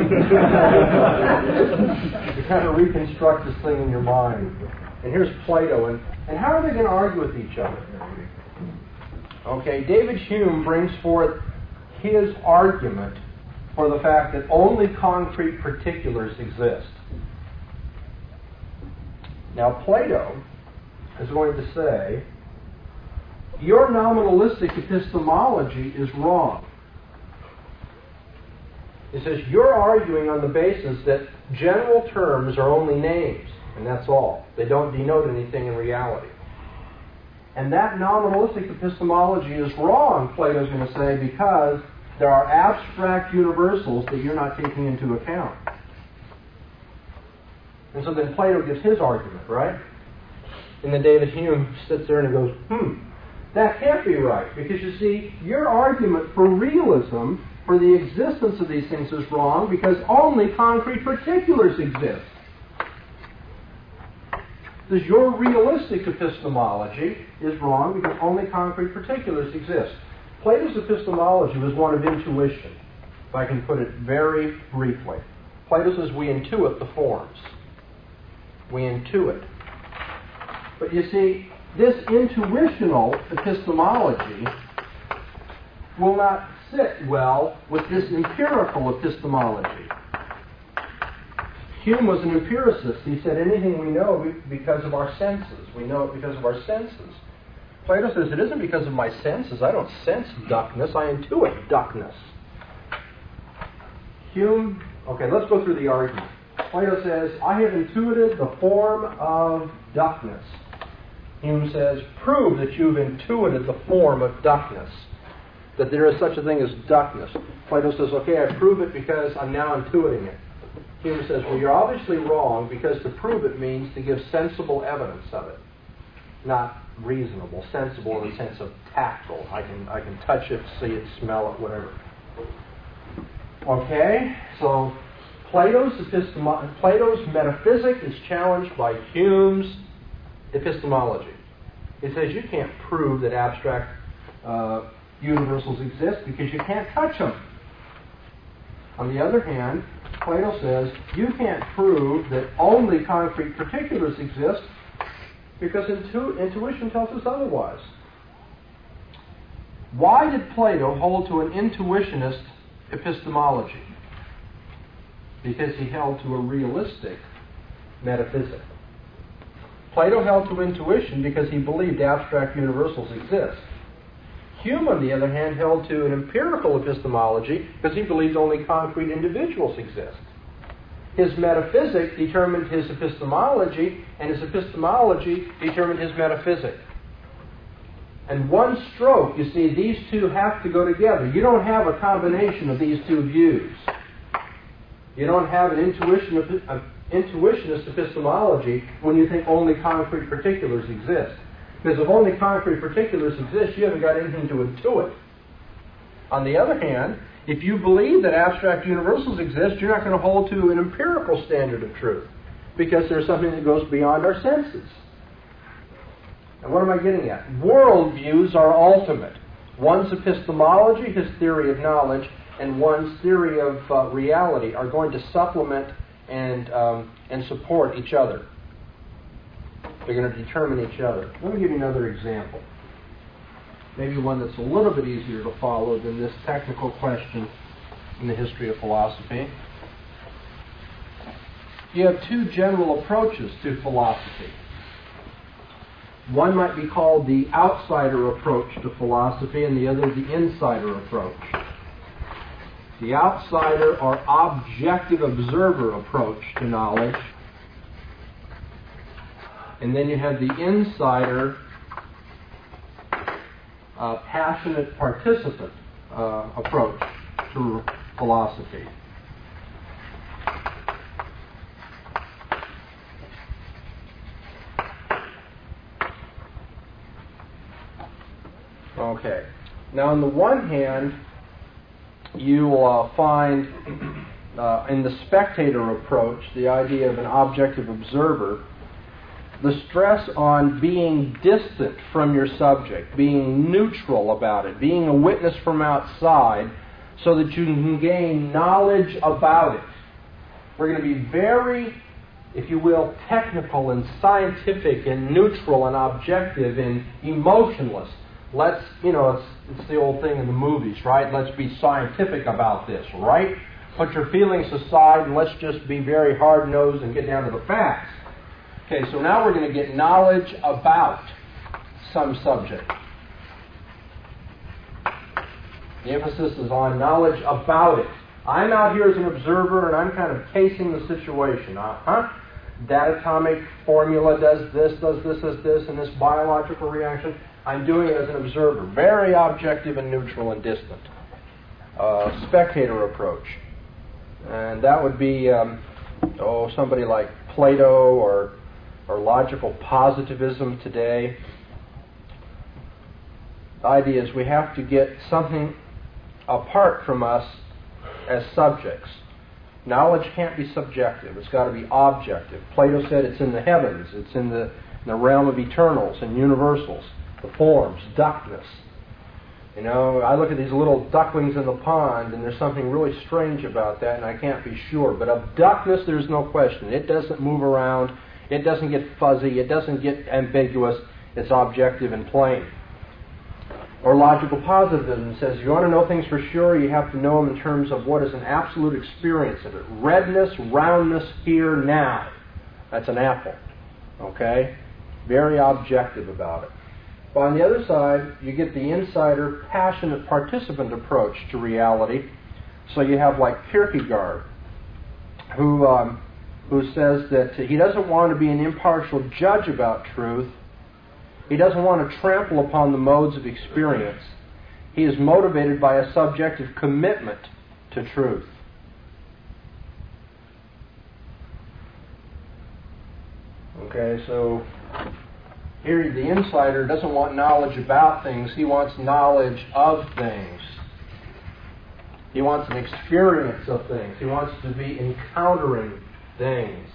you kind of reconstruct this thing in your mind. And here's Plato, and how are they going to argue with each other? Okay, David Hume brings forth his argument for the fact that only concrete particulars exist. Now, Plato is going to say, your nominalistic epistemology is wrong. He says, you're arguing on the basis that general terms are only names, and that's all. They don't denote anything in reality. And that nominalistic epistemology is wrong, Plato's going to say, because there are abstract universals that you're not taking into account. And so then Plato gives his argument, right? And then David Hume sits there and he goes, that can't be right. Because you see, your argument for realism, for the existence of these things, is wrong because only concrete particulars exist. Because your realistic epistemology is wrong because only concrete particulars exist. Plato's epistemology was one of intuition, if I can put it very briefly. Plato says we intuit the forms. We intuit. But you see, this intuitional epistemology will not sit well with this empirical epistemology. Hume was an empiricist. He said anything we know because of our senses. We know it because of our senses. Plato says it isn't because of my senses. I don't sense duckness. I intuit duckness. Hume, okay, let's go through the argument. Plato says, I have intuited the form of duckness. Hume says, prove that you've intuited the form of duckness, that there is such a thing as duckness. Plato says, okay, I prove it because I'm now intuiting it. Hume says, well, you're obviously wrong because to prove it means to give sensible evidence of it, not reasonable. Sensible in the sense of tactile. I can touch it, see it, smell it, whatever. Okay, so Plato's metaphysic is challenged by Hume's epistemology. It says you can't prove that abstract universals exist because you can't touch them. On the other hand, Plato says you can't prove that only concrete particulars exist because intuition tells us otherwise. Why did Plato hold to an intuitionist epistemology? Because he held to a realistic metaphysic. Plato held to intuition because he believed abstract universals exist. Hume, on the other hand, held to an empirical epistemology because he believed only concrete individuals exist. His metaphysic determined his epistemology, and his epistemology determined his metaphysic. And one stroke, you see, these two have to go together. You don't have a combination of these two views. You don't have an intuitionist epistemology when you think only concrete particulars exist. Because if only concrete particulars exist, you haven't got anything to intuit. On the other hand, if you believe that abstract universals exist, you're not going to hold to an empirical standard of truth, because there's something that goes beyond our senses. And what am I getting at? Worldviews are ultimate. One's epistemology, his theory of knowledge, and one's theory of reality are going to supplement and support each other. They're going to determine each other. Let me give you another example. Maybe one that's a little bit easier to follow than this technical question in the history of philosophy. You have two general approaches to philosophy. One might be called the outsider approach to philosophy, and the other the insider approach. The outsider or objective observer approach to knowledge. And then you have the insider passionate participant approach to philosophy. Okay. Now, on the one hand, you will find in the spectator approach, the idea of an objective observer, the stress on being distant from your subject, being neutral about it, being a witness from outside, so that you can gain knowledge about it. We're going to be very, if you will, technical and scientific and neutral and objective and emotionless. Let's, it's the old thing in the movies, right? Let's be scientific about this, right? Put your feelings aside and let's just be very hard-nosed and get down to the facts. Okay, so now we're going to get knowledge about some subject. The emphasis is on knowledge about it. I'm out here as an observer and I'm kind of casing the situation. That atomic formula does this, and this biological reaction. I'm doing it as an observer. Very objective and neutral and distant. Spectator approach. And that would be somebody like Plato or logical positivism today. The idea is we have to get something apart from us as subjects. Knowledge can't be subjective. It's got to be objective. Plato said it's in the heavens. It's in the realm of eternals and universals. The forms, duckness. I look at these little ducklings in the pond, and there's something really strange about that, and I can't be sure. But of duckness, there's no question. It doesn't move around. It doesn't get fuzzy. It doesn't get ambiguous. It's objective and plain. Or logical positivism says you want to know things for sure, you have to know them in terms of what is an absolute experience of it. Redness, roundness, here, now. That's an apple. Okay? Very objective about it. But on the other side, you get the insider, passionate participant approach to reality. So you have like Kierkegaard, who says that he doesn't want to be an impartial judge about truth. He doesn't want to trample upon the modes of experience. He is motivated by a subjective commitment to truth. Okay, so here the insider doesn't want knowledge about things. He wants knowledge of things. He wants an experience of things. He wants to be encountering things.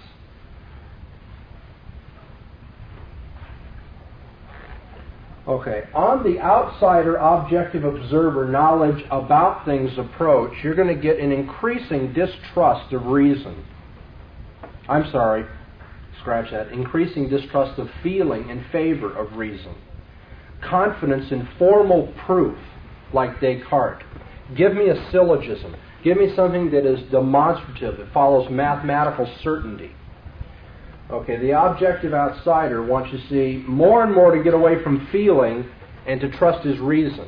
Okay, on the outsider, objective observer, knowledge about things approach, you're going to get an increasing distrust of reason. Increasing distrust of feeling in favor of reason. Confidence in formal proof, like Descartes. Give me a syllogism. Give me something that is demonstrative, that follows mathematical certainty. Okay, the objective outsider wants you to see more and more to get away from feeling and to trust his reason.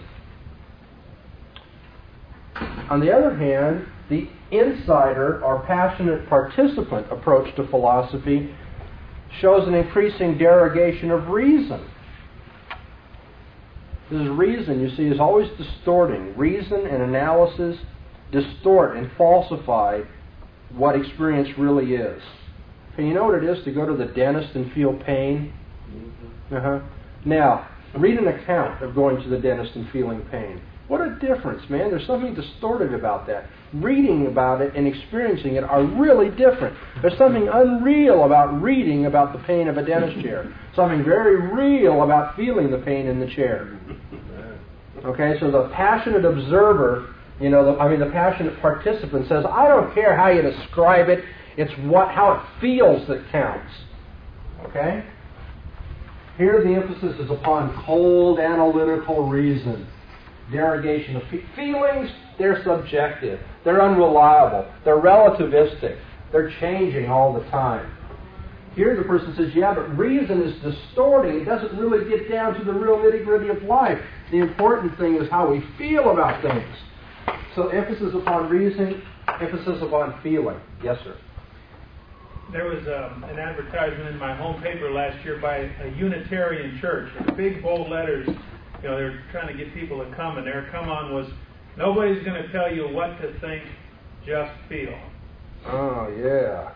On the other hand, the insider or passionate participant approach to philosophy shows an increasing derogation of reason. This reason, you see, is always distorting. Reason and analysis distort and falsify what experience really is. And you know what it is to go to the dentist and feel pain? Now, read an account of going to the dentist and feeling pain. What a difference, man. There's something distorted about that. Reading about it and experiencing it are really different. There's something unreal about reading about the pain of a dentist chair. Something very real about feeling the pain in the chair. Okay, so the passionate observer, the passionate participant says, I don't care how you describe it, it's how it feels that counts. Okay? Here the emphasis is upon cold analytical reason. Derogation of feelings, they're subjective. They're unreliable. They're relativistic. They're changing all the time. Here the person says, yeah, but reason is distorting. It doesn't really get down to the real nitty-gritty of life. The important thing is how we feel about things. So emphasis upon reason, emphasis upon feeling. Yes, sir. There was an advertisement in my home paper last year by a Unitarian church with big bold letters. They're trying to get people to come, and their come on was, nobody's going to tell you what to think, just feel. Oh, yeah.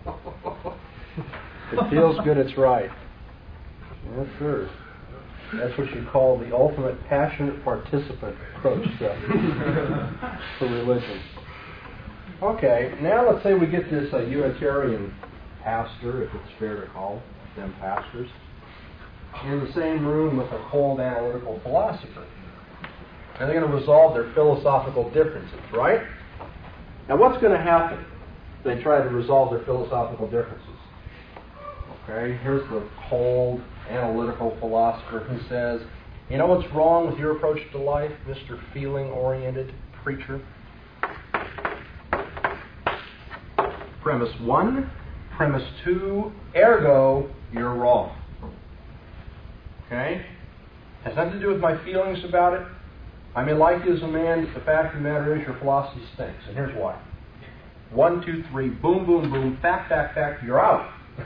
It feels good, it's right. Yes, sir. That's what you call the ultimate passionate participant approach to religion. Okay, now let's say we get this Unitarian pastor, if it's fair to call them pastors, in the same room with a cold analytical philosopher. And they're going to resolve their philosophical differences, right? Now what's going to happen if they try to resolve their philosophical differences? Okay, here's the cold analytical philosopher who says, you know what's wrong with your approach to life, Mr. Feeling-oriented preacher? Premise 1, premise 2, ergo, you're wrong. Okay? Has nothing to do with my feelings about it. I may like you as a man, but the fact of the matter is your philosophy stinks. And here's why. 1, 2, 3, boom, boom, boom, fact, you're out.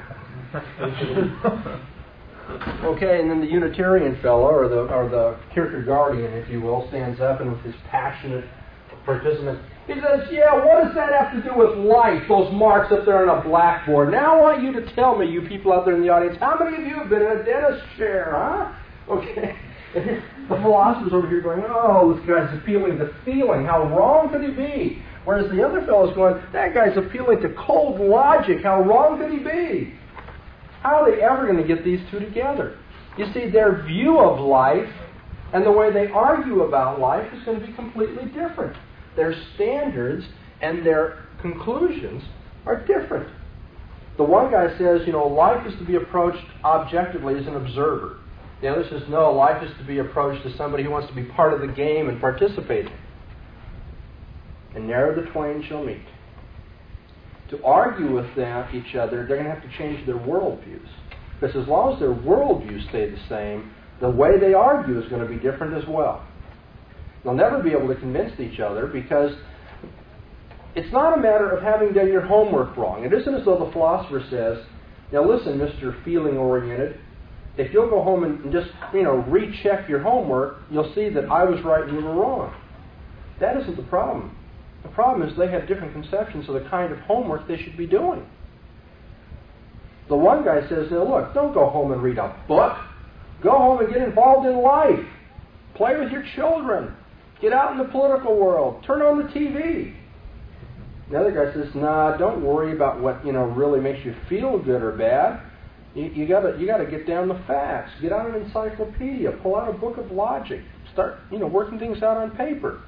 Okay, and then the Unitarian fellow, or the Kierkegaardian, if you will, stands up and with his passionate participant, he says, yeah, what does that have to do with life, those marks up there on a blackboard? Now I want you to tell me, you people out there in the audience, how many of you have been in a dentist chair, huh? Okay. The philosopher's over here going, oh, this guy's appealing to feeling. How wrong could he be? Whereas the other fellow's going, that guy's appealing to cold logic. How wrong could he be? How are they ever going to get these two together? You see, their view of life and the way they argue about life is going to be completely different. Their standards and their conclusions are different. The one guy says, life is to be approached objectively as an observer. The other says, no, life is to be approached as somebody who wants to be part of the game and participate. And ne'er the twain shall meet. To argue with each other, they're going to have to change their worldviews. Because as long as their worldviews stay the same, the way they argue is going to be different as well. They'll never be able to convince each other because it's not a matter of having done your homework wrong. It isn't as though the philosopher says, now listen, Mr. Feeling-oriented, if you'll go home and just, recheck your homework, you'll see that I was right and you were wrong. That isn't the problem. The problem is they have different conceptions of the kind of homework they should be doing. The one guy says, now look, don't go home and read a book. Go home and get involved in life. Play with your children. Get out in the political world. Turn on the TV. The other guy says, nah, don't worry about what, really makes you feel good or bad. You got to get down the facts. Get out an encyclopedia. Pull out a book of logic. Start, working things out on paper.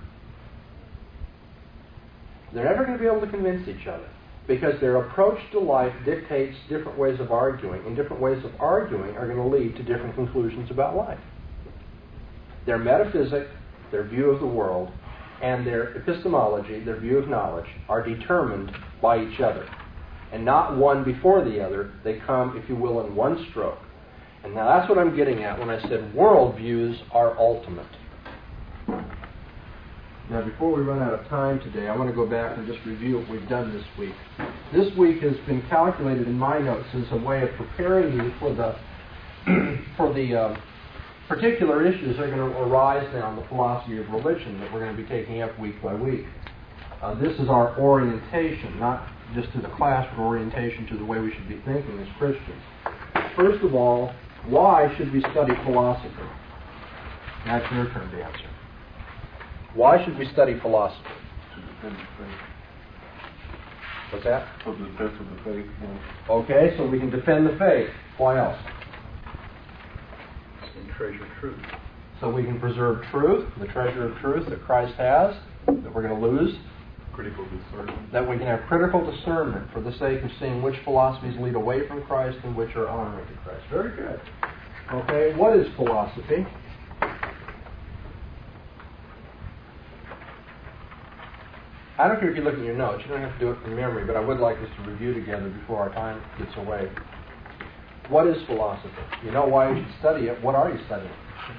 They're never going to be able to convince each other because their approach to life dictates different ways of arguing, and different ways of arguing are going to lead to different conclusions about life. Their metaphysic, their view of the world, and their epistemology, their view of knowledge, are determined by each other. And not one before the other. They come, if you will, in one stroke. And now that's what I'm getting at when I said worldviews are ultimate. Now, before we run out of time today, I want to go back and just review what we've done this week. This week has been calculated in my notes as a way of preparing you for the particular issues that are going to arise now in the philosophy of religion that we're going to be taking up week by week. This is our orientation, not just to the class, but orientation to the way we should be thinking as Christians. First of all, why should we study philosophy? That's your turn to answer. Why should we study philosophy? To defend the faith. What's that? For the defense of the faith. Okay, so we can defend the faith. Why else? And treasure truth. So we can preserve truth, the treasure of truth that Christ has, that we're going to lose. Critical discernment. That we can have critical discernment for the sake of seeing which philosophies lead away from Christ and which are honoring to Christ. Very good. Okay, what is philosophy? I don't care if you look at your notes. You don't have to do it from memory, but I would like us to review together before our time gets away. What is philosophy? You know why you should study it. What are you studying?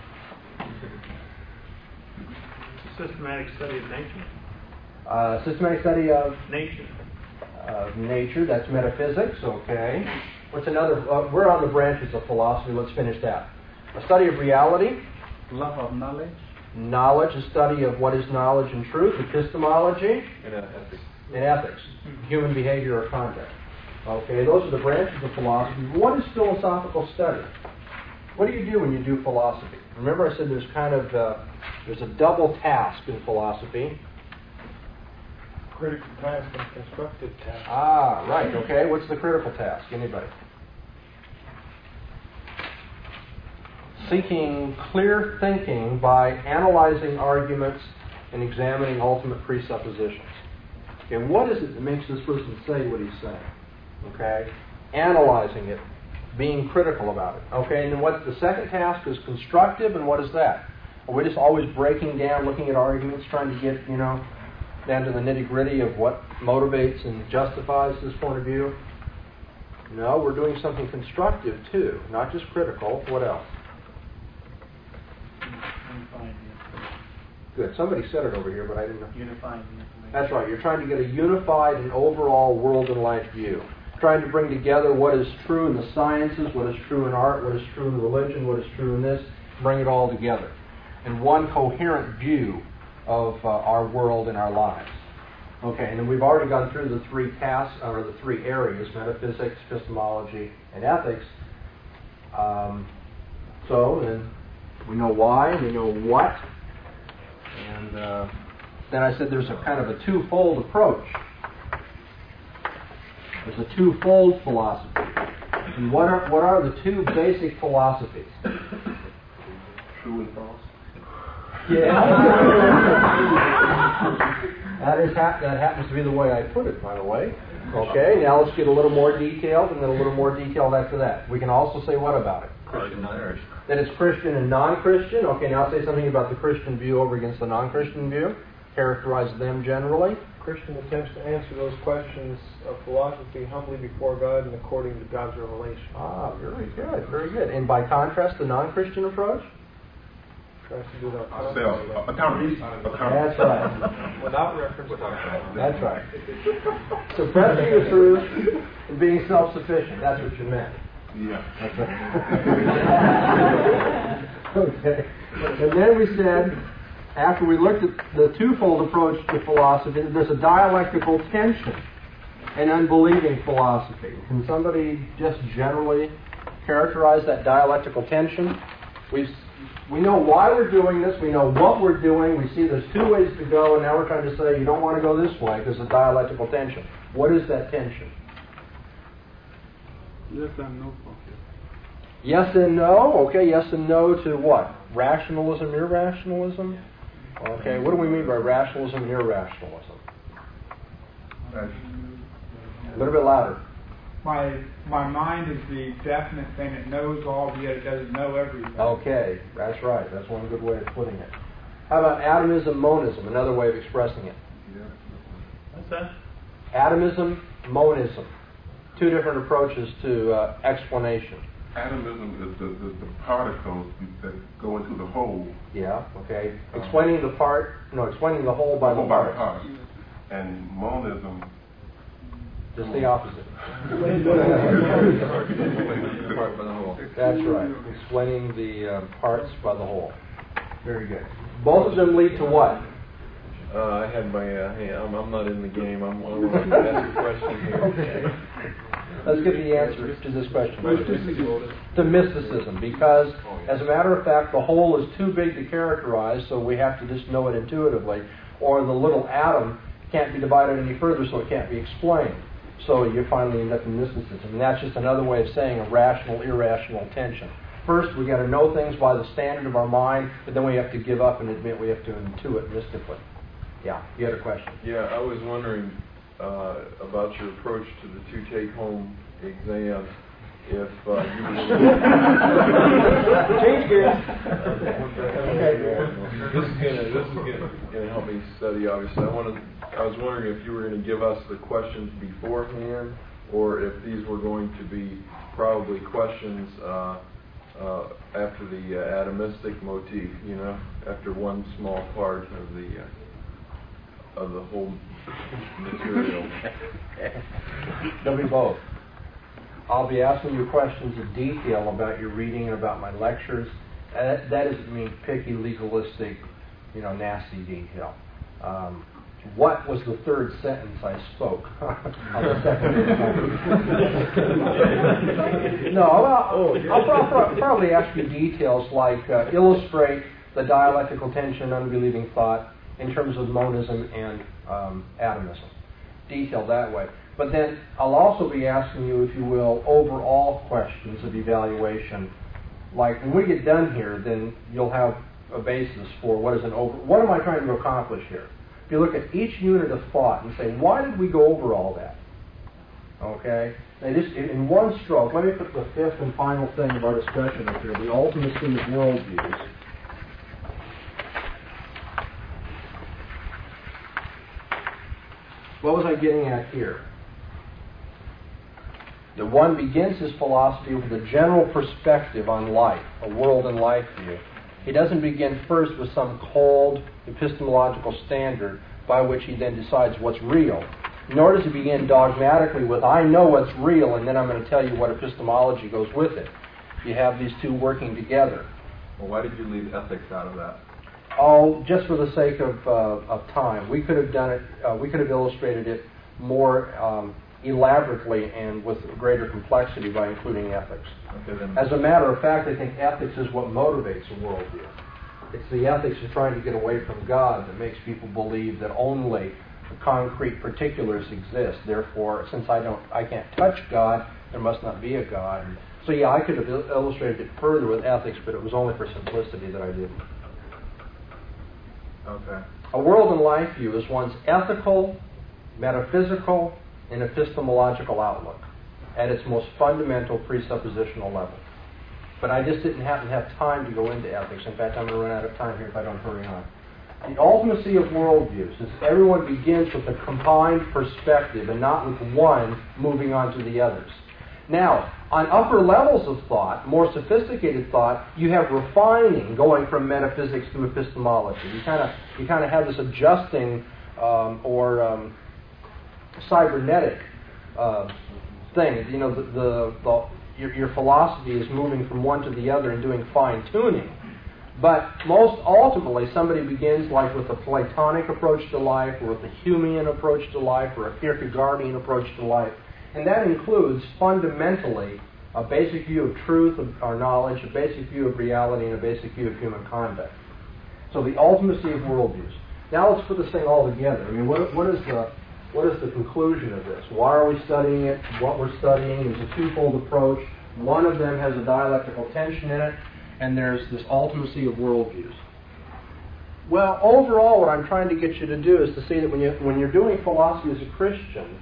It's a systematic study of nature. Systematic study of Nature. Nature. That's metaphysics. Okay. What's another? We're on the branches of philosophy. Let's finish that. A study of reality. Love of knowledge. Knowledge, a study of what is knowledge and truth. Epistemology. And ethics. And ethics. Human behavior or conduct. Okay, those are the branches of philosophy. What is philosophical study? What do you do when you do philosophy? Remember I said there's kind of there's a double task in philosophy. Critical task and constructive task. Ah, right. Okay, what's the critical task? Anybody? Seeking clear thinking by analyzing arguments and examining ultimate presuppositions. Okay, what is it that makes this person say what he's saying? Okay, analyzing it, being critical about it. Okay, and then what's the second task is constructive, and what is that? Are we just always breaking down, looking at arguments, trying to get, down to the nitty-gritty of what motivates and justifies this point of view? No, we're doing something constructive too, not just critical. What else? Unifying the information. Good. Somebody said it over here, but I didn't know. Unifying the information. That's right. You're trying to get a unified and overall world and life view. Trying to bring together what is true in the sciences, what is true in art, what is true in religion, what is true in this, bring it all together in one coherent view of our world and our lives. Okay, and then we've already gone through the three tasks, or the three areas, metaphysics, epistemology, and ethics. So then we know why, we know what, and then I said there's a kind of a twofold approach. There's a twofold philosophy. And what are the two basic philosophies? True and false. Yeah. that happens to be the way I put it, by the way. Okay, now let's get a little more detailed, and then a little more detailed after that. We can also say what about it? Christian, non-Christian. That it's Christian and non-Christian. Okay, now say something about the Christian view over against the non-Christian view. Characterize them generally. Christian attempts to answer those questions of philosophy humbly before God and according to God's revelation. Ah, very good, very good. And by contrast, the non-Christian approach? Tries to do that. Accountability. That's right. Without reference to God. That's right. Suppressing the truth and being self-sufficient. That's what you meant. Yeah. That's right. Okay. And then we said, after we looked at the twofold approach to philosophy, there's a dialectical tension in unbelieving philosophy. Can somebody just generally characterize that dialectical tension? We know why we're doing this, we know what we're doing, we see there's two ways to go, and now we're trying to say you don't want to go this way because of dialectical tension. What is that tension? Yes and no. Yes and no? Okay, yes and no to what? Rationalism, irrationalism? Okay, what do we mean by rationalism and irrationalism? A little bit louder. My mind is the definite thing that knows all, yet it doesn't know everything. Okay, that's right. That's one good way of putting it. How about atomism, monism, another way of expressing it? What's that? Atomism, monism. Two different approaches to explanation. Atomism is the particles that go into the whole. Yeah, okay. Explaining the whole by the part. And monism. Just the opposite. That's right. Explaining the parts by the whole. Very good. Both of them lead to what? I had my hand. I'm not in the game. I'm going to ask a question here. Okay. Let's get the answer to this question. To mysticism, because as a matter of fact, the whole is too big to characterize, so we have to just know it intuitively. Or the little atom can't be divided any further, so it can't be explained. So you finally end up in mysticism. And that's just another way of saying a rational-irrational tension. First, we got to know things by the standard of our mind, but then we have to give up and admit we have to intuit mystically. Yeah, you had a question. Yeah, I was wondering about your approach to the two take-home exams. If you change gears. This is gonna help me study. Obviously, I was wondering if you were going to give us the questions beforehand, or if these were going to be probably questions after the atomistic motif. You know, after one small part of the whole material. There'll be both. I'll be asking you questions in detail about your reading and about my lectures. That doesn't mean picky, legalistic, nasty detail. What was the third sentence I spoke on the second? No, I'll probably ask you details like illustrate the dialectical tension, unbelieving thought in terms of monism and atomism. Detail that way. But then I'll also be asking you, if you will, overall questions of evaluation. Like when we get done here, then you'll have a basis for what am I trying to accomplish here? If you look at each unit of thought and say, why did we go over all that? Okay? Now just in one stroke, let me put the fifth and final thing of our discussion up here, the ultimacy of worldviews. What was I getting at here? That one begins his philosophy with a general perspective on life, a world and life view. He doesn't begin first with some cold epistemological standard by which he then decides what's real. Nor does he begin dogmatically with, I know what's real, and then I'm going to tell you what epistemology goes with it. You have these two working together. Well, why did you leave ethics out of that? Oh, just for the sake of time. We could have done it, we could have illustrated it more elaborately and with greater complexity by including ethics. Okay, then. As a matter of fact, I think ethics is what motivates a worldview. It's the ethics of trying to get away from God that makes people believe that only the concrete particulars exist. Therefore, since I can't touch God, there must not be a God. So yeah, I could have illustrated it further with ethics, but it was only for simplicity that I didn't. Okay. A world and life view is one's ethical, metaphysical, and epistemological outlook at its most fundamental presuppositional level. But I just didn't happen to have time to go into ethics. In fact, I'm going to run out of time here if I don't hurry on. The ultimacy of worldviews is everyone begins with a combined perspective and not with one moving on to the others. Now, on upper levels of thought, more sophisticated thought, you have refining going from metaphysics to epistemology. You kind of have this adjusting or cybernetic thing. You know, your philosophy is moving from one to the other and doing fine-tuning. But most ultimately, somebody begins like with a Platonic approach to life, or with a Humean approach to life, or a Kierkegaardian approach to life. And that includes fundamentally a basic view of truth or knowledge, a basic view of reality, and a basic view of human conduct. So the ultimacy of worldviews. Now let's put this thing all together. I mean, what is the conclusion of this? Why are we studying it? What we're studying is a twofold approach. One of them has a dialectical tension in it, and there's this ultimacy of worldviews. Well, overall, what I'm trying to get you to do is to see that when you're doing philosophy as a Christian,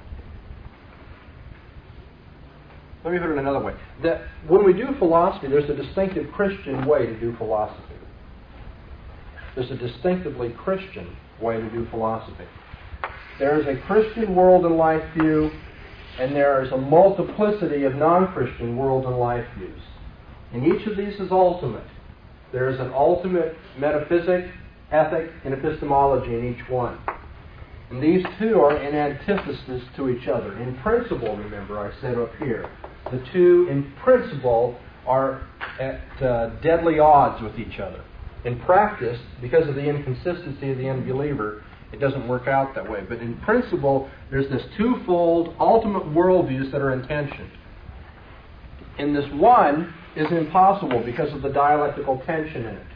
let me put it another way, that when we do philosophy, there's a distinctive Christian way to do philosophy. There's a distinctively Christian way to do philosophy. There is a Christian world and life view, and there is a multiplicity of non-Christian world and life views. And each of these is ultimate. There is an ultimate metaphysic, ethic, and epistemology in each one. And these two are in antithesis to each other. In principle, remember, I said up here, the two in principle are at deadly odds with each other. In practice, because of the inconsistency of the unbeliever, It doesn't work out that way. But in principle, there's this twofold ultimate worldviews that are in tension. And this one is impossible because of the dialectical tension in it.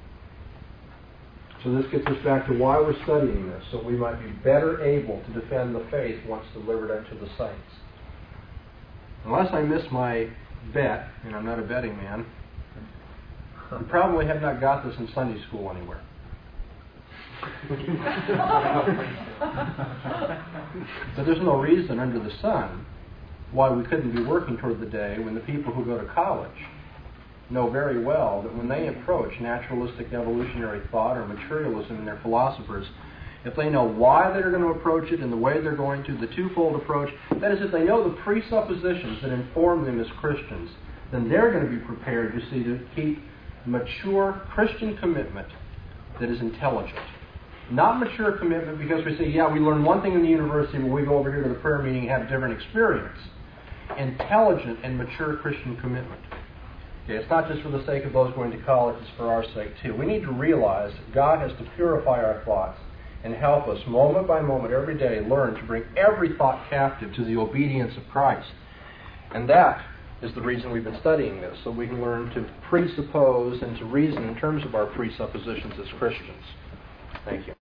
So this gets us back to why we're studying this, so we might be better able to defend the faith once delivered unto the saints. Unless I miss my bet, and I'm not a betting man, you probably have not got this in Sunday school anywhere. But there's no reason under the sun why we couldn't be working toward the day when the people who go to college know very well that when they approach naturalistic evolutionary thought or materialism in their philosophers, if they know why they're going to approach it and the way they're going to, the twofold approach, that is, if they know the presuppositions that inform them as Christians, then they're going to be prepared, you see, to keep mature Christian commitment that is intelligent. Not mature commitment because we say, yeah, we learn one thing in the university, but we go over here to the prayer meeting and have a different experience. Intelligent and mature Christian commitment. Okay, it's not just for the sake of those going to college, it's for our sake too. We need to realize that God has to purify our thoughts and help us moment by moment every day learn to bring every thought captive to the obedience of Christ. And that is the reason we've been studying this, so we can learn to presuppose and to reason in terms of our presuppositions as Christians. Thank you.